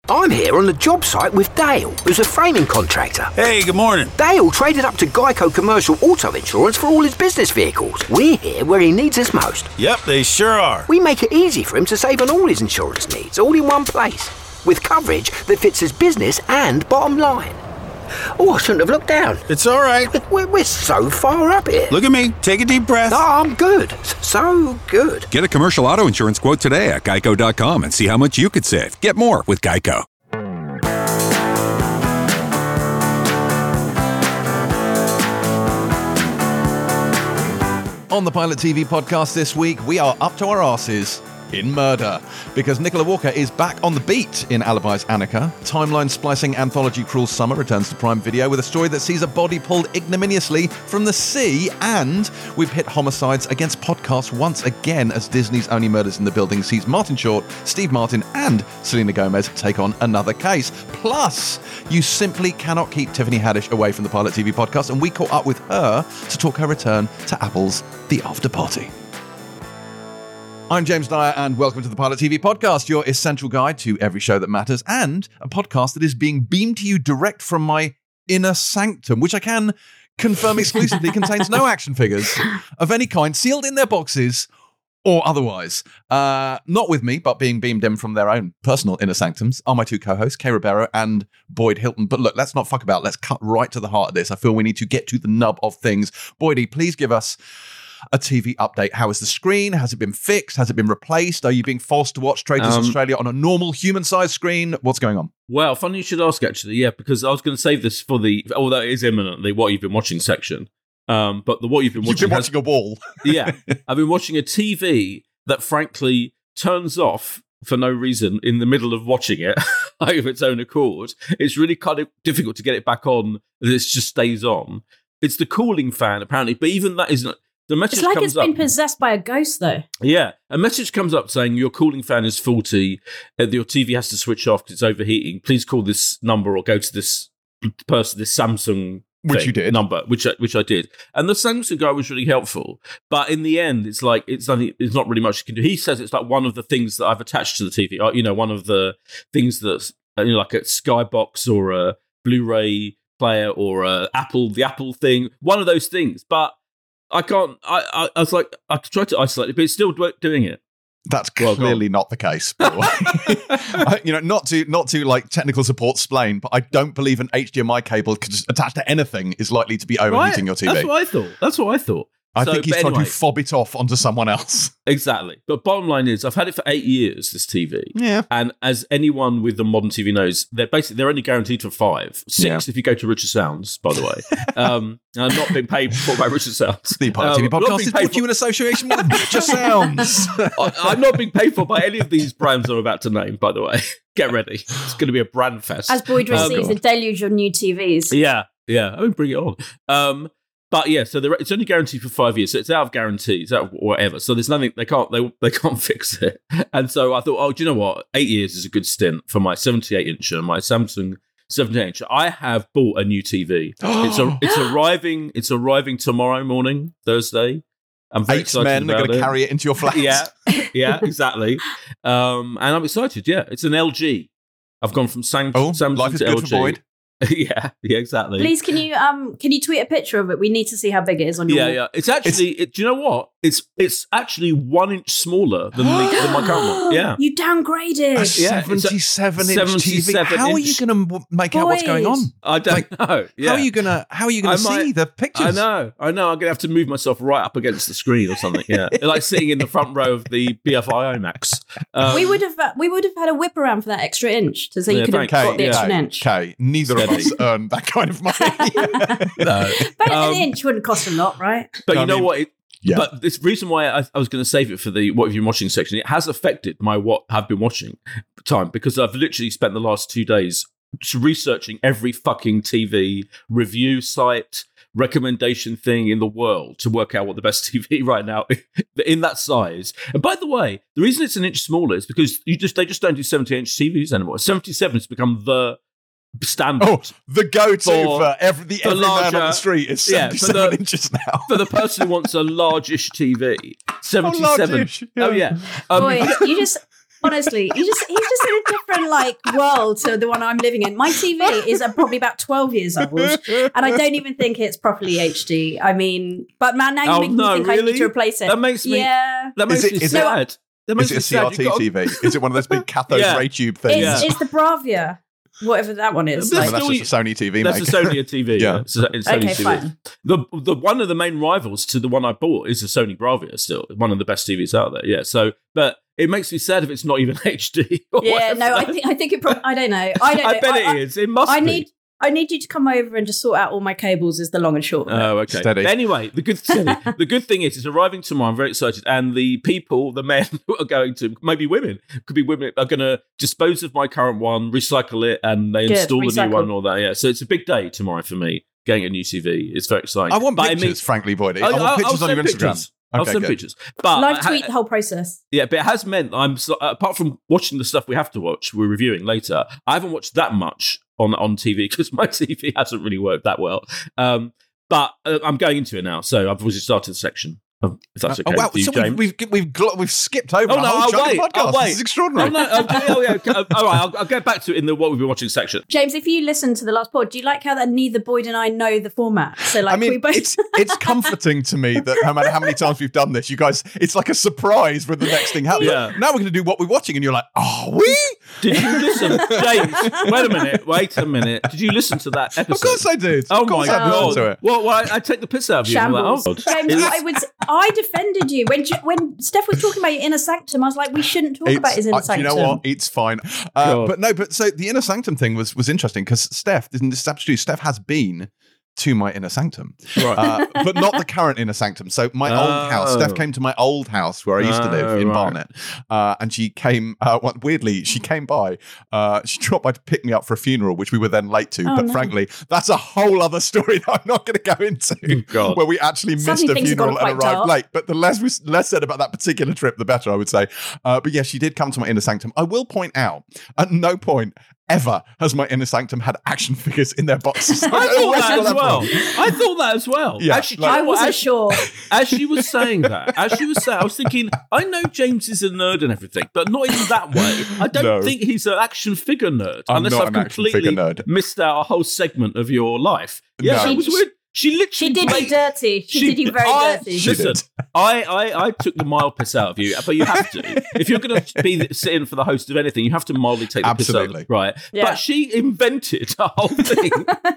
I'm here on the job site with Dale, who's a framing contractor. Hey, good morning. Dale traded up to Geico Commercial Auto Insurance for all his business vehicles. We're here where he needs us most. Yep, they sure are. We make it easy for him to save on all his insurance needs, all in one place, with coverage that fits his business and bottom line. Oh, I shouldn't have looked down. It's all right. We're so far up here. Look at me. Take a deep breath. Oh, I'm good. So good. Get a commercial auto insurance quote today at geico.com and see how much you could save. Get more with Geico. On the Pilot TV podcast this week, we are up to our arses in murder, because Nicola Walker is back on the beat in Alibi's Annika. Timeline splicing anthology Cruel Summer returns to Prime Video with a story that sees a body pulled ignominiously from the sea, and we've hit homicides against podcasts once again as Disney's Only Murders in the Building sees Martin Short, Steve Martin and Selena Gomez take on another case. Plus, you simply cannot keep Tiffany Haddish away from the Pilot TV podcast, and we caught up with her to talk her return to Apple's The After Party. I'm James Dyer, and welcome to the Pilot TV podcast, your essential guide to every show that matters, and a podcast that is being beamed to you direct from my inner sanctum, which I can confirm exclusively contains no action figures of any kind, sealed in their boxes or otherwise. Not with me, but being beamed in from their own personal inner sanctums are my two co-hosts, Kay Ribeiro and Boyd Hilton. But look, let's not fuck about. Let's cut right to the heart of this. I feel we need to get to the nub of things. Boydie, please give us a TV update. How is the screen? Has it been fixed? Has it been replaced? Are you being forced to watch Traitors Australia on a normal human-sized screen? What's going on? Well, funny you should ask, actually. Yeah, because I was going to save this for although it is imminently what you've been watching section. But the what you've been watching... You've been watching a wall. Yeah. I've been watching a TV that, frankly, turns off for no reason in the middle of watching it of its own accord. It's really kind of difficult to get it back on. It just stays on. It's the cooling fan, apparently. But even that isn't... The message it's like comes it's been possessed by a ghost, though. Yeah. A message comes up saying your cooling fan is faulty. Your TV has to switch off because it's overheating. Please call this number or go to this person, this Samsung Which you did. number, which I did. And the Samsung guy was really helpful. But in the end, it's like it's not really much you can do. He says it's like one of the things that I've attached to the TV. One of the things that's like a Skybox or a Blu-ray player or the Apple thing. One of those things. But I can't. I was like, I tried to isolate it, but it's still doing it. That's clearly not the case. Not to like technical support explain, but I don't believe an HDMI cable attached to anything is likely to be overheating your TV. That's what I thought. I think he's trying to fob it off onto someone else. Exactly. But bottom line is, I've had it for 8 years, this TV. Yeah. And as anyone with a modern TV knows, they're only guaranteed for 5. 6 if you go to Richard Sounds, by the way. I'm not being paid for by Richard Sounds. The Pilot TV podcast is brought to you in association with Richard Sounds. I'm not being paid for by any of these brands I'm about to name, by the way. Get ready. It's going to be a brand fest. As Boyd receives a deluge of new TVs. Yeah. I mean, bring it on. But yeah, so it's only guaranteed for 5 years, so it's out of guarantee, it's out of whatever. So there's nothing they can't fix it. And so I thought, do you know what? 8 years is a good stint for my 78-incher, my Samsung 78-incher. I have bought a new TV. It's arriving tomorrow morning, Thursday. I'm very excited men are going to carry it into your flat. Yeah, exactly. And I'm excited. Yeah, it's an LG. I've gone from Samsung life is to good LG. For Boyd. Yeah, exactly. Please, can you tweet a picture of it? We need to see how big it is on your wall. Yeah. It's actually, do you know what? It's actually 1 inch smaller than my current one. Yeah, you downgraded. A 77-inch TV. How are you going to make out what's going on? I don't know. Yeah. How are you going to see the pictures? I know. I'm going to have to move myself right up against the screen or something. Yeah, like sitting in the front row of the BFI IMAX. We would have had a whip around for that extra inch, so you could have got the extra inch. Okay, neither of us earn that kind of money. No. But an inch wouldn't cost a lot, right? But you know what? Yeah. But this reason why I was going to save it for the what have you been watching section, it has affected my what have been watching time, because I've literally spent the last 2 days researching every fucking TV review site, recommendation thing in the world to work out what the best TV right now in that size. And by the way, the reason it's an inch smaller is because they just don't do 70-inch TVs anymore. 77 has become the standard. Oh, the go-to for every man on the street is 77 inches now. For the person who wants a largish TV, 77. Large-ish, yeah. Oh, yeah. Boy, Honestly, he's just in a different world to the one I'm living in. My TV is probably about 12 years old, and I don't even think it's properly HD. I mean, but man, now you're making me think I need to replace it. That makes me sad. Is it a CRT TV? Is it one of those big cathode ray tube things? It's the Bravia. Whatever that one is. That's just a Sony TV. That's a Sony TV. Yeah. It's a Sony okay, TV. Fine. The one of the main rivals to the one I bought is a Sony Bravia. Still, one of the best TVs out there. Yeah. So, but it makes me sad if it's not even HD. Yeah. No, I think it. I don't know. I bet it is. It must be. I need you to come over and just sort out all my cables is the long and short of it. Oh, okay. Steady. Anyway, the good thing is it's arriving tomorrow. I'm very excited. And the people, the men who are going to, maybe women, could be women, are going to dispose of my current one, recycle it, and they install the new one and all that. Yeah. So it's a big day tomorrow for me, getting a new TV. It's very exciting. I want pictures, frankly, Boydie. I want pictures on your Instagram. I'll send pictures. But live tweet the whole process. Yeah, but it has meant apart from watching the stuff we have to watch, we're reviewing later, I haven't watched that much on TV because my TV hasn't really worked that well. But I'm going into it now, so I've already started the section. If that's okay with you, so James. We've skipped over a whole chunk of podcast. This is extraordinary. All right, I'll go back to it in the what we've been watching section. James, if you listen to the last pod, do you like how that neither Boyd and I know the format? So we both... it's comforting to me that no matter how many times we've done this, you guys, it's like a surprise when the next thing happens. Yeah. Now we're going to do what we're watching, and you're like, are we? Did you listen, James? Wait a minute. Did you listen to that episode? Of course I did. Oh my God! To it. Well, I take the piss out of you. Shambles. Like, James, I defended you when Steph was talking about your inner sanctum. I was like, we shouldn't talk about his inner sanctum. You know what? It's fine. But so the inner sanctum thing was interesting because Steph has been to my inner sanctum, right. But not the current inner sanctum. So my old house, Steph came to my old house where I used to live in Barnet, and she came, weirdly, she came by, she dropped by to pick me up for a funeral, which we were then late to, frankly, that's a whole other story that I'm not going to go into, where we actually missed a funeral and arrived late. But the less said about that particular trip, the better, I would say. But yeah, she did come to my inner sanctum. I will point out, at no point ever has my inner sanctum had action figures in their boxes. I thought that as well. Yeah, actually, I wasn't sure. As she was saying that, I was thinking, I know James is a nerd and everything, but not in that way. I don't think he's an action figure nerd, unless I've completely missed out a whole segment of your life. Yeah, it was weird. She did you dirty. She did you very dirty. Listen, I took the mild piss out of you, but you have to. If you're going to be sitting for the host of anything, you have to mildly take the piss out of it. Right. Yeah. But she invented a whole thing.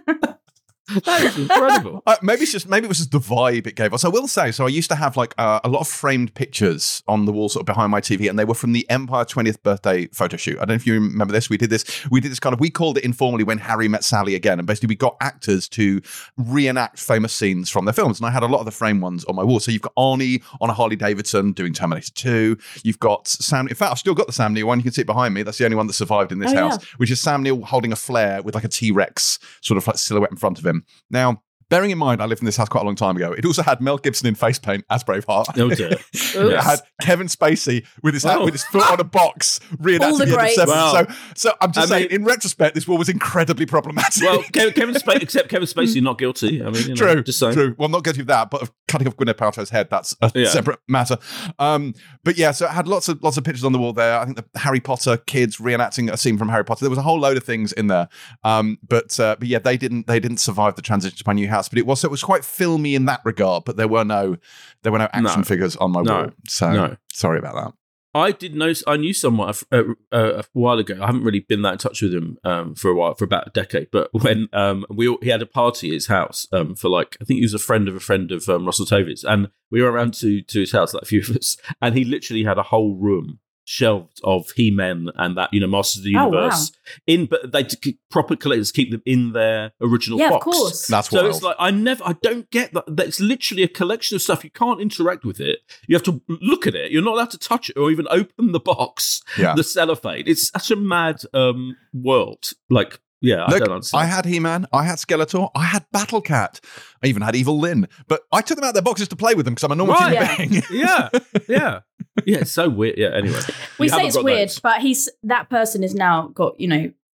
That is incredible. Maybe it was just the vibe it gave us. I will say, so I used to have a lot of framed pictures on the wall sort of behind my TV, and they were from the Empire 20th birthday photo shoot. I don't know if you remember this. We did this kind of, we called it informally When Harry Met Sally Again, and basically we got actors to reenact famous scenes from their films, and I had a lot of the frame ones on my wall. So you've got Arnie on a Harley Davidson doing Terminator 2. You've got Sam, in fact, I've still got the Sam Neill one. You can see it behind me. That's the only one that survived in this house, which is Sam Neill holding a flare with like a T-Rex sort of like silhouette in front of him. Now, bearing in mind, I lived in this house quite a long time ago. It also had Mel Gibson in face paint as Braveheart. Oh dear. It had Kevin Spacey with his foot on a box, reenacting the end of Seven. Wow. So I'm just saying, in retrospect, this war was incredibly problematic. Well, Kevin Spacey not guilty. I mean, true. Just saying. True. Well, not guilty of that, but of cutting off Gwyneth Paltrow's head, that's a separate matter. But yeah, so it had lots of pictures on the wall there. I think the Harry Potter kids reenacting a scene from Harry Potter. There was a whole load of things in there. But yeah, they didn't survive the transition to my new house. But it was quite filmy in that regard. But there were no action figures on my wall. So sorry about that. I did know. I knew someone a while ago. I haven't really been that in touch with him for a while, for about a decade. But when he had a party at his house for I think he was a friend of Russell Tovey's, and we were around to his house, like a few of us, and he literally had a whole room shelved of He-Men and that, Masters of the Universe but they proper collectors keep them in their original box. Of course. That's so wild. It's like I don't get that. That's literally a collection of stuff. You can't interact with it. You have to look at it. You're not allowed to touch it or even open the box. Yeah. The cellophane. It's such a mad world. Yeah, I don't understand. I had He-Man, I had Skeletor, I had Battle Cat, I even had Evil Lyn, but I took them out of their boxes to play with them because I'm a normal human being. Yeah, it's so weird. Yeah, anyway. We say it's weird, but that person has now got,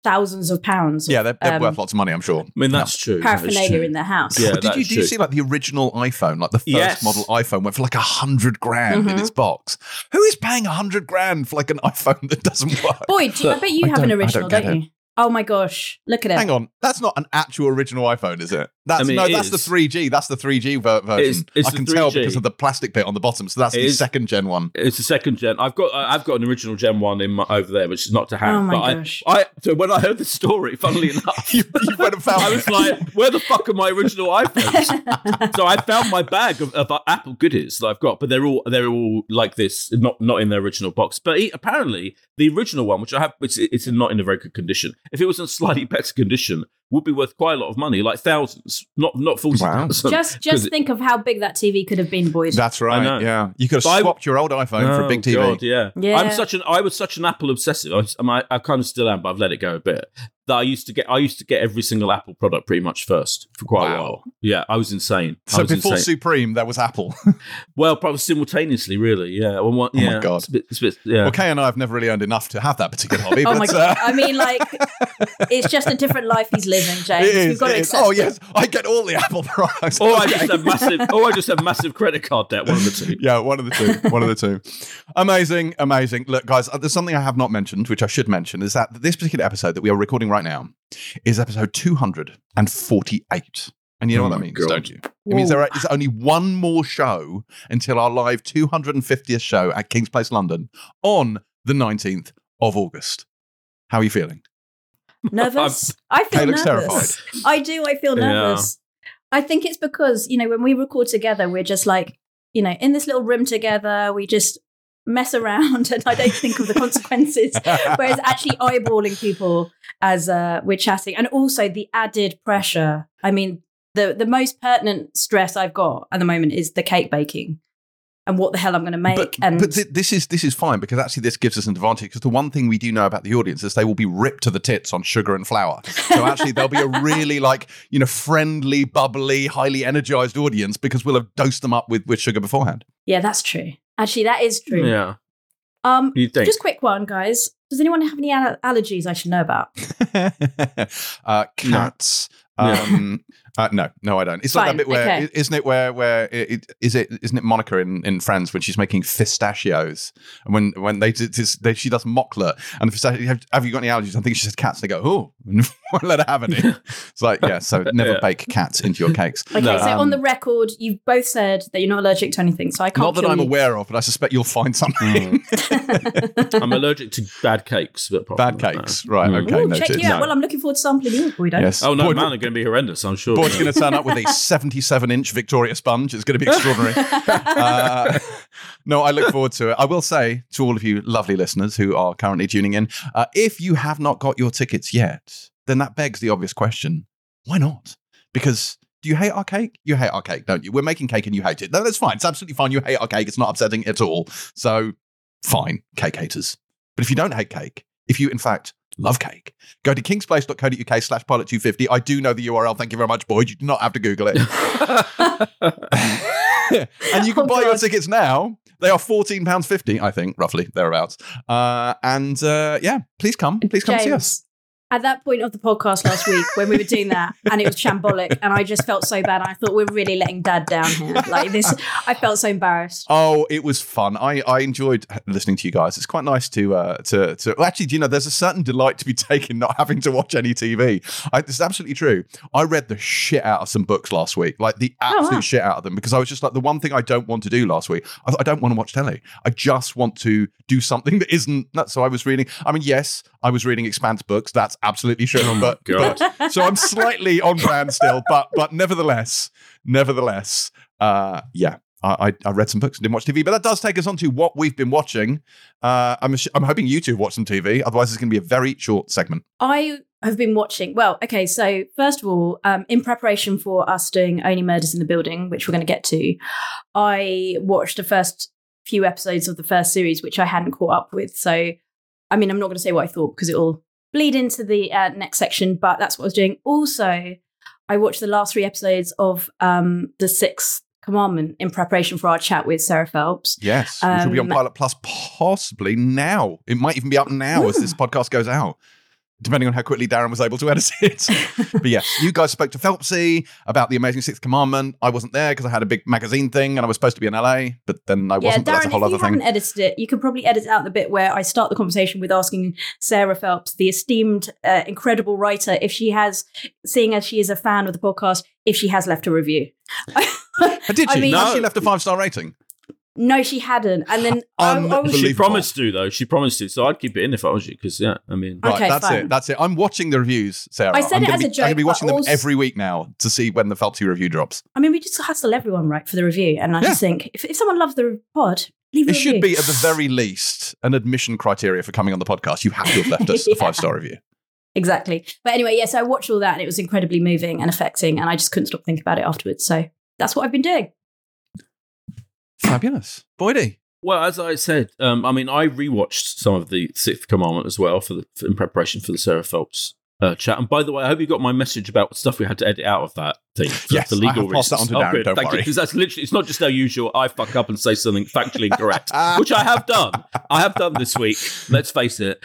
thousands of pounds. Yeah, they're worth lots of money, I'm sure. I mean, that's true. Paraphernalia in their house. Yeah, But did you see like the original iPhone, like the first model iPhone went for like $100,000 in its box? Who is paying $100,000 for like an iPhone that doesn't work? Boyd, I bet you have an original, don't you? Oh my gosh, look at it. Hang on, that's not an actual original iPhone, is it? That's the 3G. That's the 3G version. It's I can 3G. tell because of the plastic bit on the bottom. So that's the second gen one. It's the second gen. I've got an original gen one over there, which is not to hand. Oh my gosh! So when I heard the story, funnily enough, you went and found I was like, "Where the fuck are my original iPhones?" So I found my bag of Apple goodies that I've got, but they're all like this, not in their original box. But apparently, the original one, which I have, it's not in a very good condition. If it was in slightly better condition, would be worth quite a lot of money, like thousands, not 40,000. Just think of how big that TV could have been, boys. That's right. Yeah, you could have swapped your old iPhone for a big TV. God, yeah. Yeah. I was such an Apple obsessive. I kind of still am, but I've let it go a bit. That I used to get every single Apple product pretty much first for quite a while. Yeah, I was insane. So before Supreme, there was Apple. Well, probably simultaneously, really. Yeah. Oh my God. It's a bit, yeah. Well, Kay and I have never really earned enough to have that particular hobby. Oh my God. I mean, like, it's just a different life he's living, James. It is. We've got to accept it. Yes, I get all the Apple products. Or I just have massive credit card debt. One of the two. Yeah, one of the two. Amazing. Look, guys, there's something I have not mentioned, which I should mention, is that this particular episode that we are recording right now is episode 248. And you know what that means, don't you? It means there is only one more show until our live 250th show at King's Place, London on the 19th of August. How are you feeling? Nervous? I feel nervous. Terrified. I do. I feel nervous. I think it's because, when we record together, we're just like, in this little room together, we just mess around and I don't think of the consequences. Whereas actually eyeballing people as we're chatting, and also the added pressure. I mean, the most pertinent stress I've got at the moment is the cake baking and what the hell I'm going to make. But this is fine, because actually this gives us an advantage, because the one thing we do know about the audience is they will be ripped to the tits on sugar and flour. So actually they'll be a really friendly, bubbly, highly energized audience, because we'll have dosed them up with sugar beforehand. Yeah, that's true. Actually, that is true. Yeah. Just quick one, guys. Does anyone have any allergies I should know about? Cats. No, I don't. It's like that bit where, isn't it? Isn't it Monica in Friends when she's making pistachios, and when she does mocklet, and have you got any allergies? I think she says cats. They go, oh, won't let her have any. It's like, so never bake cats into your cakes. Okay, so on the record, you've both said that you're not allergic to anything, so I can't. Not that I'm aware of, but I suspect you'll find something. I'm allergic to bad cakes, but bad cakes, right? Okay, Ooh, check you out. Well, I'm looking forward to sampling yours, Boyd. Yes. Oh no, man, they're going to be horrendous. I'm sure. Boyd's going to turn up with a 77-inch Victoria sponge. It's going to be extraordinary. No, I look forward to it. I will say to all of you lovely listeners who are currently tuning in, if you have not got your tickets yet, then that begs the obvious question: why not? Because do you hate our cake? You hate our cake, don't you? We're making cake and you hate it. No, that's fine. It's absolutely fine. You hate our cake. It's not upsetting at all. So fine, cake haters. But if you don't hate cake, if you in fact love cake, go to kingsplace.co.uk/pilot250. I do know the URL. Thank you very much, Boyd. You do not have to Google it. And you can buy your tickets now. They are £14.50, I think, roughly, thereabouts. Please come. Please come see us. At that point of the podcast last week when we were doing that, and it was shambolic, and I just felt so bad. I thought, we're really letting Dad down here. Like this, I felt so embarrassed. Oh, it was fun. I enjoyed listening to you guys. It's quite nice to actually, do you know, there's a certain delight to be taken not having to watch any TV. It's absolutely true. I read the shit out of some books last week, like the absolute shit out of them, because I was just like, the one thing I don't want to do last week, I don't want to watch telly. I just want to do something that isn't. So I was reading. I mean, yes, I was reading Expanse books. That's absolutely true. Oh God. So I'm slightly on brand still, but nevertheless, I read some books and didn't watch TV. But that does take us on to what we've been watching. I'm hoping you two have watched some TV. Otherwise, it's going to be a very short segment. I have been watching. Well, okay. So first of all, in preparation for us doing Only Murders in the Building, which we're going to get to, I watched the first few episodes of the first series, which I hadn't caught up with. So, I mean, I'm not going to say what I thought because it will bleed into the next section, but that's what I was doing. Also, I watched the last 3 episodes of The Sixth Commandment in preparation for our chat with Sarah Phelps. Yes, which will be on Pilot Plus possibly now. It might even be up now as this podcast goes out. depending on how quickly Darren was able to edit it. But yes, you guys spoke to Phelpsy about the Amazing Sixth Commandment. I wasn't there because I had a big magazine thing and I was supposed to be in LA, but then I wasn't. Darren, That's a whole other if you haven't edited it, you could probably edit out the bit where I start the conversation with asking Sarah Phelps, the esteemed, incredible writer, if she has, seeing as she is a fan of the podcast, if she has left a review. Did she? No. She left a 5-star rating. No, she hadn't. And then She promised to, though. She promised to. So I'd keep it in if I was you, because, Right, okay, that's fine. it. That's it. I'm watching the reviews, Sarah. I said it as a joke. I'm going to be watching them also, every week now to see when the Phelpsy review drops. I mean, we just hustle everyone, right, for the review. And I just think, if someone loves the pod, leave a It review. should be, at the very least, an admission criteria for coming on the podcast. You have to have left us a 5-star review. Exactly. But anyway, yes, I watched all that and it was incredibly moving and affecting. And I just couldn't stop thinking about it afterwards. So that's what I've been doing. Fabulous. Boydie. Well, as I said, I rewatched some of the Sixth Commandment as well in preparation for the Sarah Phelps chat. And by the way, I hope you got my message about stuff we had to edit out of that thing. Yes, the legal I have passed that on to Darren, don't worry. Because that's literally, it's not just our usual, I fuck up and say something factually incorrect, which I have done. I have done this week, let's face it.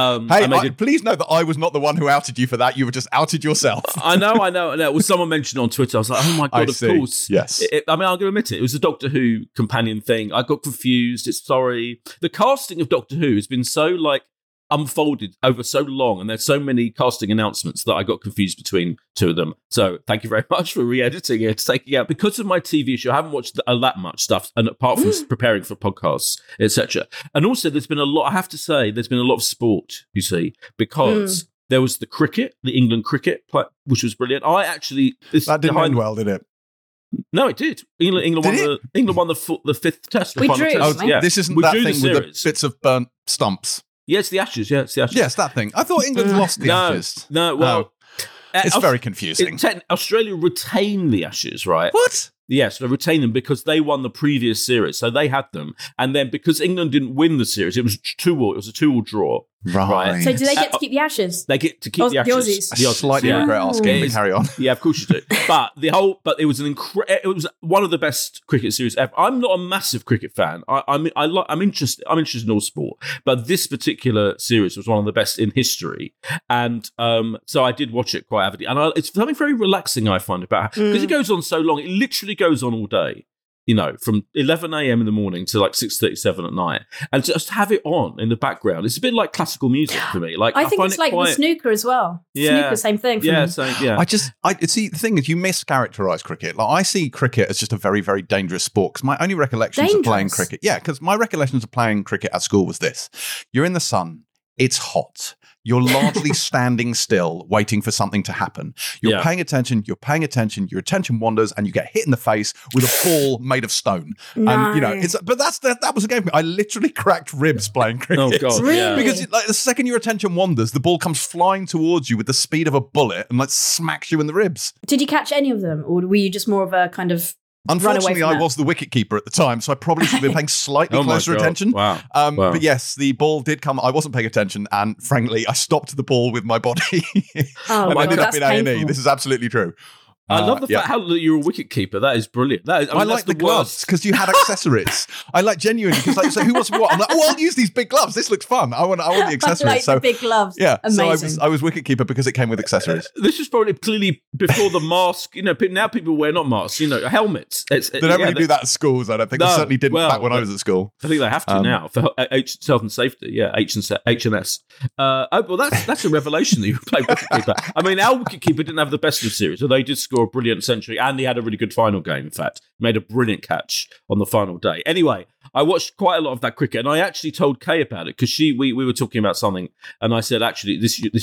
Please know that I was not the one who outed you for that. You were just outed yourself. I know. Well, someone mentioned on Twitter, I was like, oh my God, of course. Yes. I'm going to admit it. It was a Doctor Who companion thing. I got confused. Sorry. The casting of Doctor Who has been so, unfolded over so long, and there's so many casting announcements that I got confused between two of them. So thank you very much for re-editing it, taking out, because of my TV show, I haven't watched that much stuff, and apart from preparing for podcasts, etc. And also there's been a lot, I have to say, there's been a lot of sport, you see, because there was the cricket, the England cricket, which was brilliant. That didn't end well, did it? No, it did. England won the fifth test. We drew. This isn't that thing with the bits of burnt stumps. Yeah, it's the Ashes. Yeah, it's the Ashes. Yes, that thing. I thought England lost the Ashes. No, well... it's very confusing. Australia retained the Ashes, right? What? Yes, they retained them because they won the previous series, so they had them. And then because England didn't win the series, it was 2-2. It was a 2-2 draw. Right. So do they get to keep the Ashes? They get to keep the Ashes. The Aussies. I slightly regret asking, but carry on. Yeah, of course you do. But it was it was one of the best cricket series ever. I'm not a massive cricket fan. I'm interested in all sport, but this particular series was one of the best in history. And so I did watch it quite avidly. And it's something very relaxing I find about it, because it goes on so long. It literally goes on all day. From 11 a.m. in the morning to 6:37 at night, and just have it on in the background. It's a bit like classical music for me. I think it's like the snooker as well. Yeah, snooker, same thing. For me. Same. Yeah. I see. The thing is, you mischaracterize cricket. I see cricket as just a very, very dangerous sport. Because my only recollections of playing cricket, because my recollections of playing cricket at school was this: you're in the sun, it's hot. You're largely standing still, waiting for something to happen. You're paying attention, your attention wanders, and you get hit in the face with a ball made of stone. No. And, that was a game for me. I literally cracked ribs playing cricket. Oh, God. Really? Yeah. Because the second your attention wanders, the ball comes flying towards you with the speed of a bullet and smacks you in the ribs. Did you catch any of them? Or were you just more of a kind of... Unfortunately, I was the wicketkeeper at the time, so I probably should have been paying slightly closer attention. Wow. But yes, the ball did come. I wasn't paying attention, and frankly, I stopped the ball with my body. Oh, and ended up that's in A&E. painful. This is absolutely true. I love the fact how you're a wicket keeper. That is brilliant. I like the gloves because you had accessories. I like genuinely because so who wants what? I'm like, I'll use these big gloves. This looks fun. I want the accessories. I like the big gloves. Yeah, amazing. So I was wicket keeper because it came with accessories. This was probably clearly before the mask. Now people wear not masks. Helmets. They don't really do that at schools. I don't think. They certainly didn't back when I was at school. I think they have to now for health and safety. Yeah, H&S. That's a revelation that you play wicketkeeper. Our wicketkeeper didn't have the best of the series, so they did score a brilliant century, and he had a really good final game. In fact, made a brilliant catch on the final day. Anyway, I watched quite a lot of that cricket, and I actually told Kay about it because we were talking about something, and I said, actually,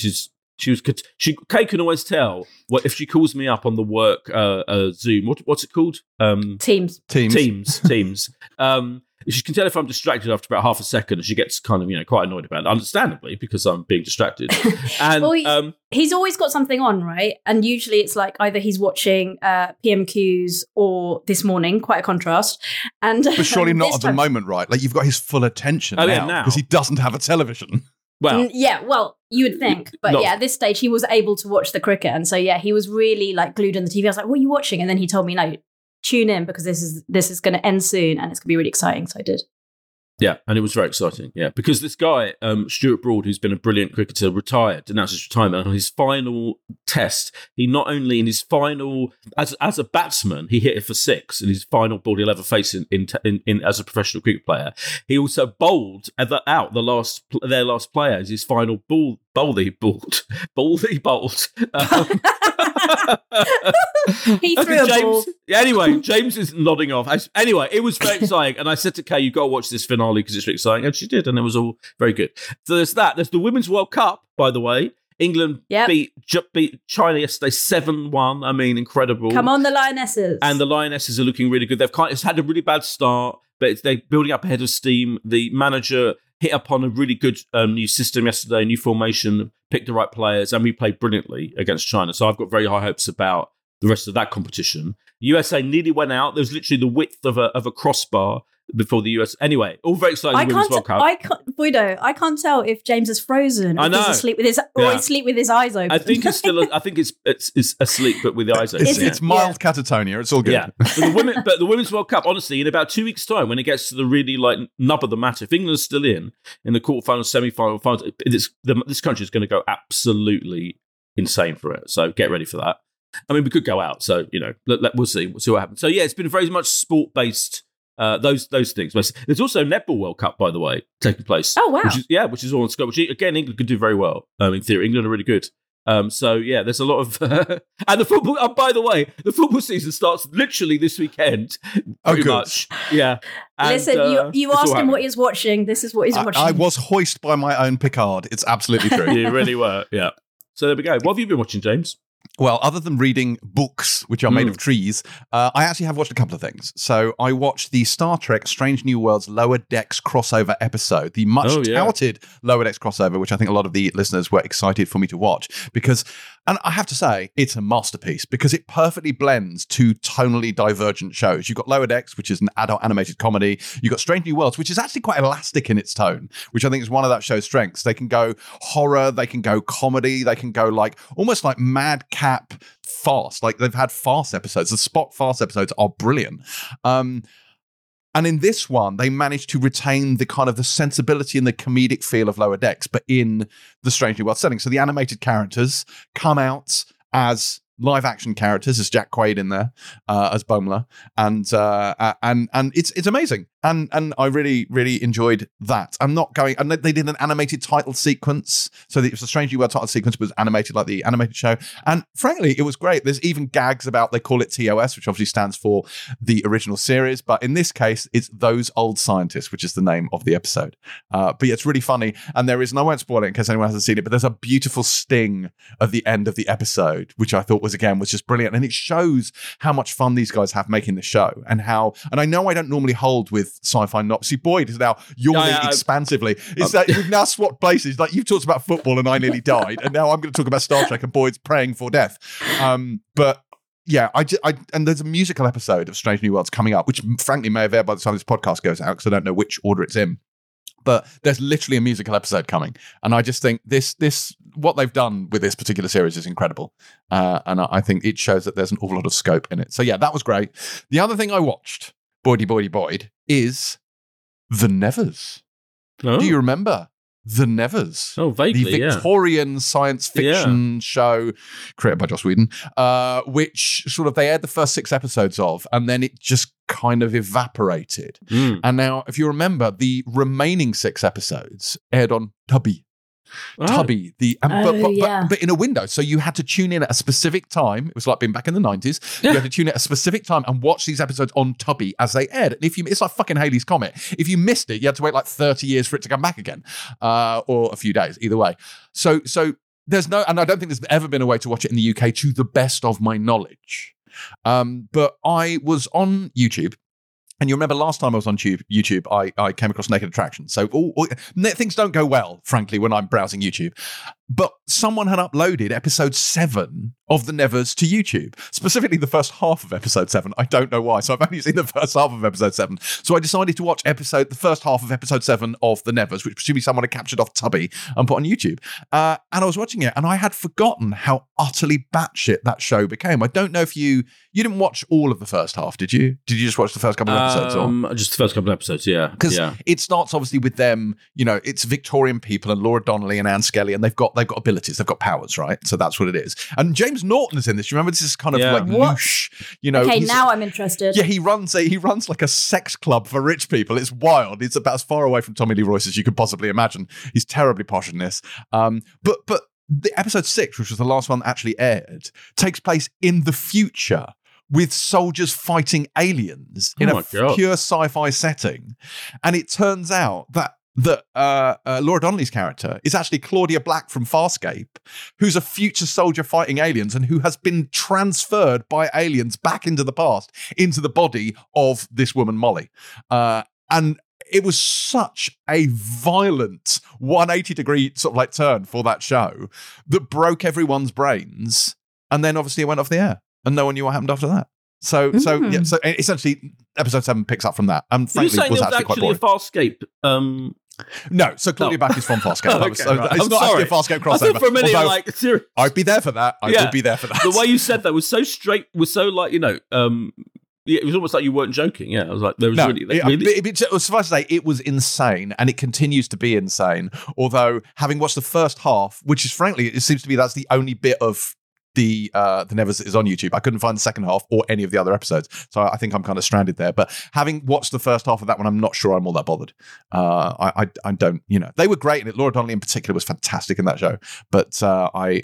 Kay can always tell what if she calls me up on the work Zoom. What's it called? Teams. She can tell if I'm distracted after about half a second, and she gets kind of quite annoyed about it, understandably, because I'm being distracted. And well, he's always got something on, right? And usually it's either he's watching PMQs or This Morning, quite a contrast. And but surely not at the moment, right? You've got his full attention now because he doesn't have a television. Well, well, you would think, but at this stage he was able to watch the cricket, and so he was really glued on the TV. I was like, "What are you watching?" And then he told me, "No, tune in because this is going to end soon and it's going to be really exciting." So I did. Yeah, and it was very exciting. Yeah, because this guy, Stuart Broad, who's been a brilliant cricketer, retired, announced his retirement. And on his final test, he not only in his final, as a batsman, he hit it for 6 in his final ball he'll ever face in as a professional cricket player. He also bowled out their last player as his final ball that he bowled. He threw a ball. Anyway, James is nodding off. Anyway, it was very exciting. And I said to Kay, you've got to watch this finale because it's really exciting. And she did. And it was all very good. So there's that. There's the Women's World Cup, by the way. England beat China yesterday 7-1. I mean, incredible. Come on, the Lionesses. And the Lionesses are looking really good. It's had a really bad start, but they're building up ahead of steam. The manager hit upon a really good new system yesterday, new formation, picked the right players, and we played brilliantly against China. So I've got very high hopes about the rest of that competition. USA nearly went out. There was literally the width of a crossbar before the US. Anyway, all very exciting. Women's World Cup. I can't tell if James is frozen. Or he's asleep with his asleep with his eyes open. I think it's still. I think it's asleep, but with the eyes open. It's mild catatonia. It's all good. Yeah, but the Women's World Cup. Honestly, in about 2 weeks' time, when it gets to the really nub of the matter, if England's still in the quarterfinals, semi-final, finals, this country is going to go absolutely insane for it. So get ready for that. I mean, we could go out. So we'll see. We'll see what happens. So yeah, it's been very much sport-based. Those things. There's also Netball World Cup, by the way, taking place. Oh wow! Which is all on scope. Which again, England could do very well. In theory, England are really good. So yeah, there's a lot of and the football. Oh, by the way, the football season starts literally this weekend. Pretty much. Yeah. And, listen, you asked him what he's watching. This is what he's watching. I was hoisted by my own Picard. It's absolutely true. You really were. Yeah. So there we go. What have you been watching, James? Well, other than reading books, which are made of trees, I actually have watched a couple of things. So I watched the Star Trek Strange New Worlds Lower Decks crossover episode, the much touted Lower Decks crossover, which I think a lot of the listeners were excited for me to watch because, and I have to say, it's a masterpiece because it perfectly blends two tonally divergent shows. You've got Lower Decks, which is an adult animated comedy. You've got Strange New Worlds, which is actually quite elastic in its tone, which I think is one of that show's strengths. They can go horror, they can go comedy, they can go almost like madcap farce. Like they've had farce episodes. The Spock farce episodes are brilliant. And in this one, they managed to retain the kind of the sensibility and the comedic feel of Lower Decks, but in the Strange New World setting. So the animated characters come out as live action characters. There's Jack Quaid in there as Boimler, and it's amazing. And I really, really enjoyed that. I'm not going, and they did an animated title sequence. So it was a Strange New World title sequence, but it was animated like the animated show. And frankly, it was great. There's even gags about, they call it TOS, which obviously stands for the original series. But in this case, it's Those Old Scientists, which is the name of the episode. But yeah, it's really funny. And there is, and I won't spoil it in case anyone hasn't seen it, but there's a beautiful sting at the end of the episode, which I thought was just brilliant. And it shows how much fun these guys have making the show and I know I don't normally hold with sci-fi not. See, Boyd is now yawning expansively. It's that we've now swapped places. Like you've talked about football and I nearly died, and now I'm going to talk about Star Trek and Boyd's praying for death. But yeah, and there's a musical episode of Strange New Worlds coming up, which frankly may have aired by the time this podcast goes out because I don't know which order it's in. But there's literally a musical episode coming. And I just think this what they've done with this particular series is incredible. And I think it shows that there's an awful lot of scope in it. So yeah, that was great. The other thing I watched, Boyd, is The Nevers. Oh. Do you remember The Nevers? Oh, vaguely, the Victorian science fiction show created by Joss Whedon, which sort of they aired the first 6 episodes of, and then it just kind of evaporated. And now, if you remember, the remaining 6 episodes aired on Tubi. Tubi, but in a window, so you had to tune in at a specific time. It was like being back in the 90s. You had to tune in at a specific time and watch these episodes on Tubi as they aired. And it's like fucking Halley's Comet. If you missed it, you had to wait like 30 years for it to come back again, or a few days, either way. So there's no, and I don't think there's ever been a way to watch it in the UK to the best of my knowledge. But I was on YouTube. And you remember last time I was on YouTube, I came across Naked Attraction. So things don't go well, frankly, when I'm browsing YouTube. But someone had uploaded episode 7 of The Nevers to YouTube, specifically the first half of episode 7. I don't know why. So I've only seen the first half of episode 7. So I decided to watch the first half of episode 7 of The Nevers, which presumably someone had captured off Tubby and put on YouTube. And I was watching it and I had forgotten how utterly batshit that show became. I don't know if you didn't watch all of the first half, did you? Did you just watch the first couple of episodes? Or? Just the first couple of episodes, yeah. Because it starts obviously with them, it's Victorian people and Laura Donnelly and Anne Skelly, and they've got abilities, they've got powers, right? So that's what it is. And James Norton is in this. You remember, this is kind of like louche, Okay, now I'm interested. Yeah, he runs like a sex club for rich people. It's wild. It's about as far away from Tommy Lee Royce as you could possibly imagine. He's terribly posh in this. But the episode 6, which was the last one that actually aired, takes place in the future, with soldiers fighting aliens in a pure sci-fi setting. And it turns out that Laura Donnelly's character is actually Claudia Black from Farscape, who's a future soldier fighting aliens and who has been transferred by aliens back into the past, into the body of this woman, Molly. And it was such a violent 180-degree sort of like turn for that show that broke everyone's brains. And then obviously it went off the air. And no one knew what happened after that. So essentially, episode 7 picks up from that. And frankly, it was actually quite boring. A Farscape. No, so Claudia Black is from Farscape. It's not actually a Farscape crossover. I thought for a minute, I'd be there for that. I would be there for that. The way you said that was so straight. Was so like it was almost like you weren't joking. Yeah, I was like, there was suffice to say, it was insane, and it continues to be insane. Although, having watched the first half, which is frankly, it seems to be that's the only bit of the Nevers that is on YouTube. I couldn't find the second half or any of the other episodes, so I think I'm kind of stranded there. But having watched the first half of that one, I'm not sure I'm all that bothered. I don't, they were great in it. Laura Donnelly in particular was fantastic in that show. But I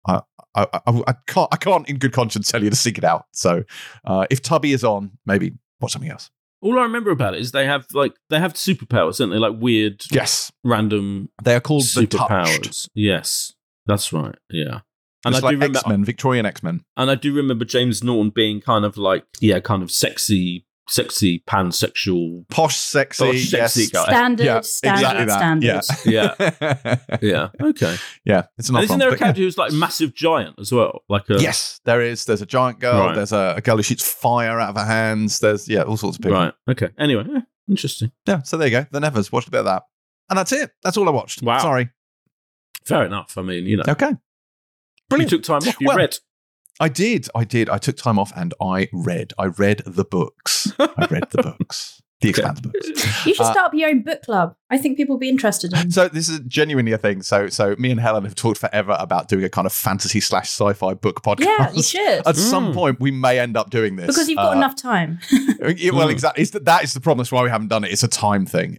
can't in good conscience tell you to seek it out. So if Tubby is on, maybe watch something else. All I remember about it is they have superpowers, don't they? Like weird, random. They are called superpowers. Yes, that's right. Yeah. And I do remember X-Men, Victorian X-Men. And I do remember James Norton being kind of like, kind of sexy, pansexual, posh, sexy guy. Standards. Yeah. Okay. Yeah. It's not. Isn't there a character who's like a massive giant as well? Yes, there is. There's a giant girl. Right. There's a girl who shoots fire out of her hands. There's all sorts of people. Right. Okay. Anyway, interesting. Yeah. So there you go. The Nevers. Watched a bit of that, and that's it. That's all I watched. Wow. Sorry. Fair enough. I mean, Okay. Brilliant. You took time off. You read. I did. I took time off and I read. I read the books. The Expanse books. You should start up your own book club. I think people will be interested in. So this is genuinely a thing. So me and Helen have talked forever about doing a kind of fantasy / sci-fi book podcast. Yeah, you should. At some point, we may end up doing this. Because you've got enough time. Well, exactly. That is the problem. That's why we haven't done it. It's a time thing.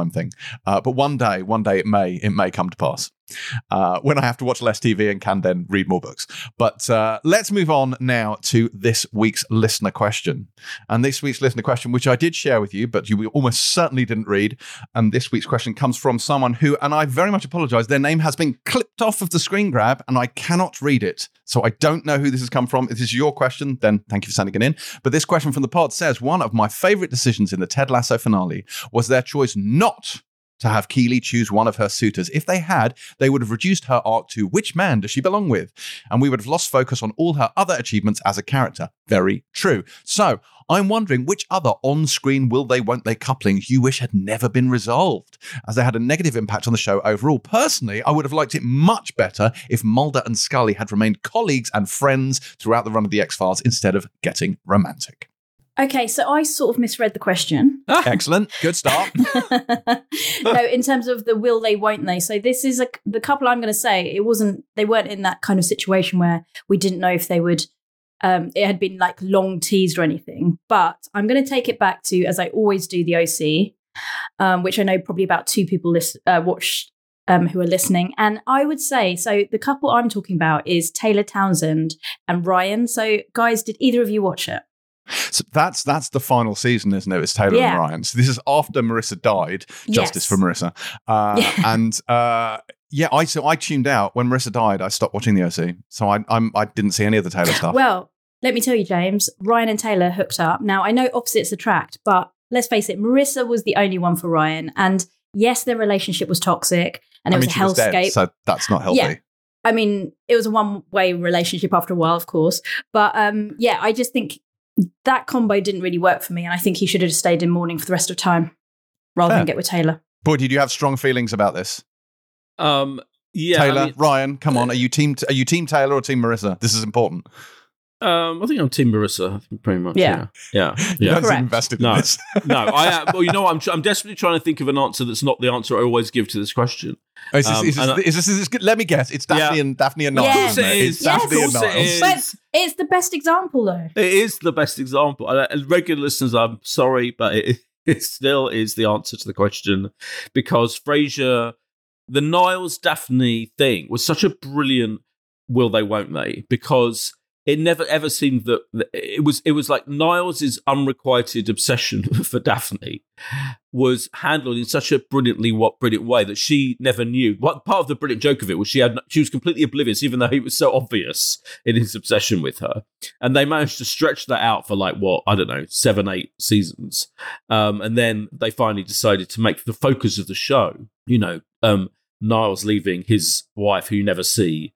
But one day it may come to pass. When I have to watch less TV and can then read more books. But let's move on now to this week's listener question. And this week's listener question, which I did share with you, but you almost certainly didn't read. And this week's question comes from someone who, and I very much apologize, their name has been clipped off of the screen grab and I cannot read it. So I don't know who this has come from. If this is your question, then thank you for sending it in. But this question from the pod says, one of my favorite decisions in the Ted Lasso finale was their choice not to have Keeley choose one of her suitors. If they had, they would have reduced her arc to which man does she belong with? And we would have lost focus on all her other achievements as a character. Very true. So I'm wondering which other on-screen will they, won't they couplings you wish had never been resolved, as they had a negative impact on the show overall. Personally, I would have liked it much better if Mulder and Scully had remained colleagues and friends throughout the run of The X-Files instead of getting romantic. Okay, so I sort of misread the question. Excellent. Good start. No, in terms of the will they, won't they. So this is the couple I'm going to say, they weren't in that kind of situation where we didn't know if they would, it had been like long teased or anything. But I'm going to take it back to, as I always do, the OC, which I know probably about 2 people watched who are listening. And I would say, so the couple I'm talking about is Taylor Townsend and Ryan. So guys, did either of you watch it? So that's the final season, isn't it? It's Taylor and Ryan. So this is after Marissa died. Justice for Marissa. And I tuned out when Marissa died. I stopped watching the OC, so I didn't see any of the Taylor stuff. Well, let me tell you, James, Ryan and Taylor hooked up. Now I know opposites attract, but let's face it, Marissa was the only one for Ryan, and yes, their relationship was toxic and it was a hellscape. Dead, so that's not healthy. I mean, it was a one-way relationship after a while, of course. But I just think that combo didn't really work for me. And I think he should have stayed in mourning for the rest of time rather than get with Taylor. Boy, did you have strong feelings about this? Yeah, Taylor, Ryan, come on. Are you team Taylor or team Marissa? This is important. I think I'm team Marissa. I think pretty much. Yeah. You don't seem invested in this. No. Well, you know, I'm desperately trying to think of an answer that's not the answer I always give to this question. Is this good? Let me guess. It's Daphne and Niall. Of course it is. Daphne and Niall. But it's the best example, though. It is the best example. Regular listeners, I'm sorry, but it still is the answer to the question, because Frasier, the Niles Daphne thing was such a brilliant will they, won't they? Because it never ever seemed that it was like Niles' unrequited obsession for Daphne was handled in such a brilliant way that she never knew. What part of the brilliant joke of it was she was completely oblivious, even though he was so obvious in his obsession with her. And they managed to stretch that out for 7-8 seasons. And then they finally decided to make the focus of the show, Niles leaving his wife who you never see,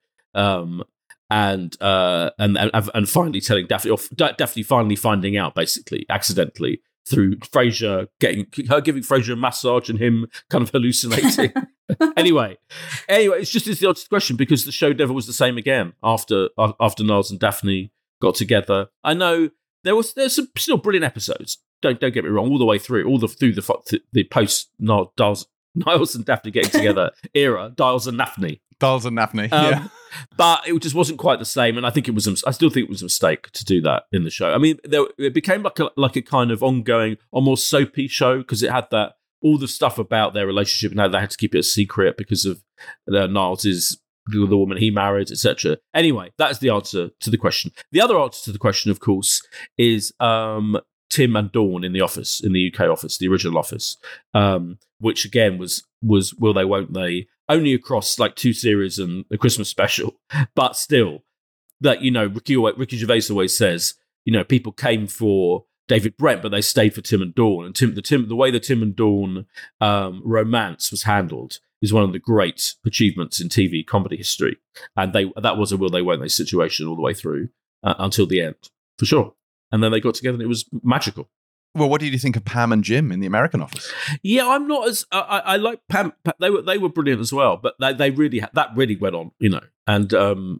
and finally telling Daphne, or Daphne finally finding out, basically accidentally through Frasier giving Frasier a massage and him kind of hallucinating. anyway, it's the odd question, because the show never was the same again after Niles and Daphne got together. I know there's some still brilliant episodes. Don't get me wrong, all the way through, through the post Niles and Daphne getting together era, Dials and Daphne. Yeah. But it just wasn't quite the same, and I still think it was a mistake to do that in the show. I mean, it became like a kind of ongoing, almost soapy show, because it had all the stuff about their relationship and how they had to keep it a secret because of Niles is the woman he married, etc. Anyway, that's the answer to the question. The other answer to the question, of course, is Tim and Dawn in the office, in the UK office, the original office, which again was will they, won't they, only across like 2 series and a Christmas special, but still, that Ricky Gervais always says, people came for David Brent, but they stayed for Tim and Dawn, and the way the Tim and Dawn romance was handled is one of the great achievements in TV comedy history, and that was a will they, won't they situation all the way through until the end, for sure. And then they got together and it was magical. Well, what did you think of Pam and Jim in the American office? Yeah, I'm not as I like Pam. They were brilliant as well, but they really went on, And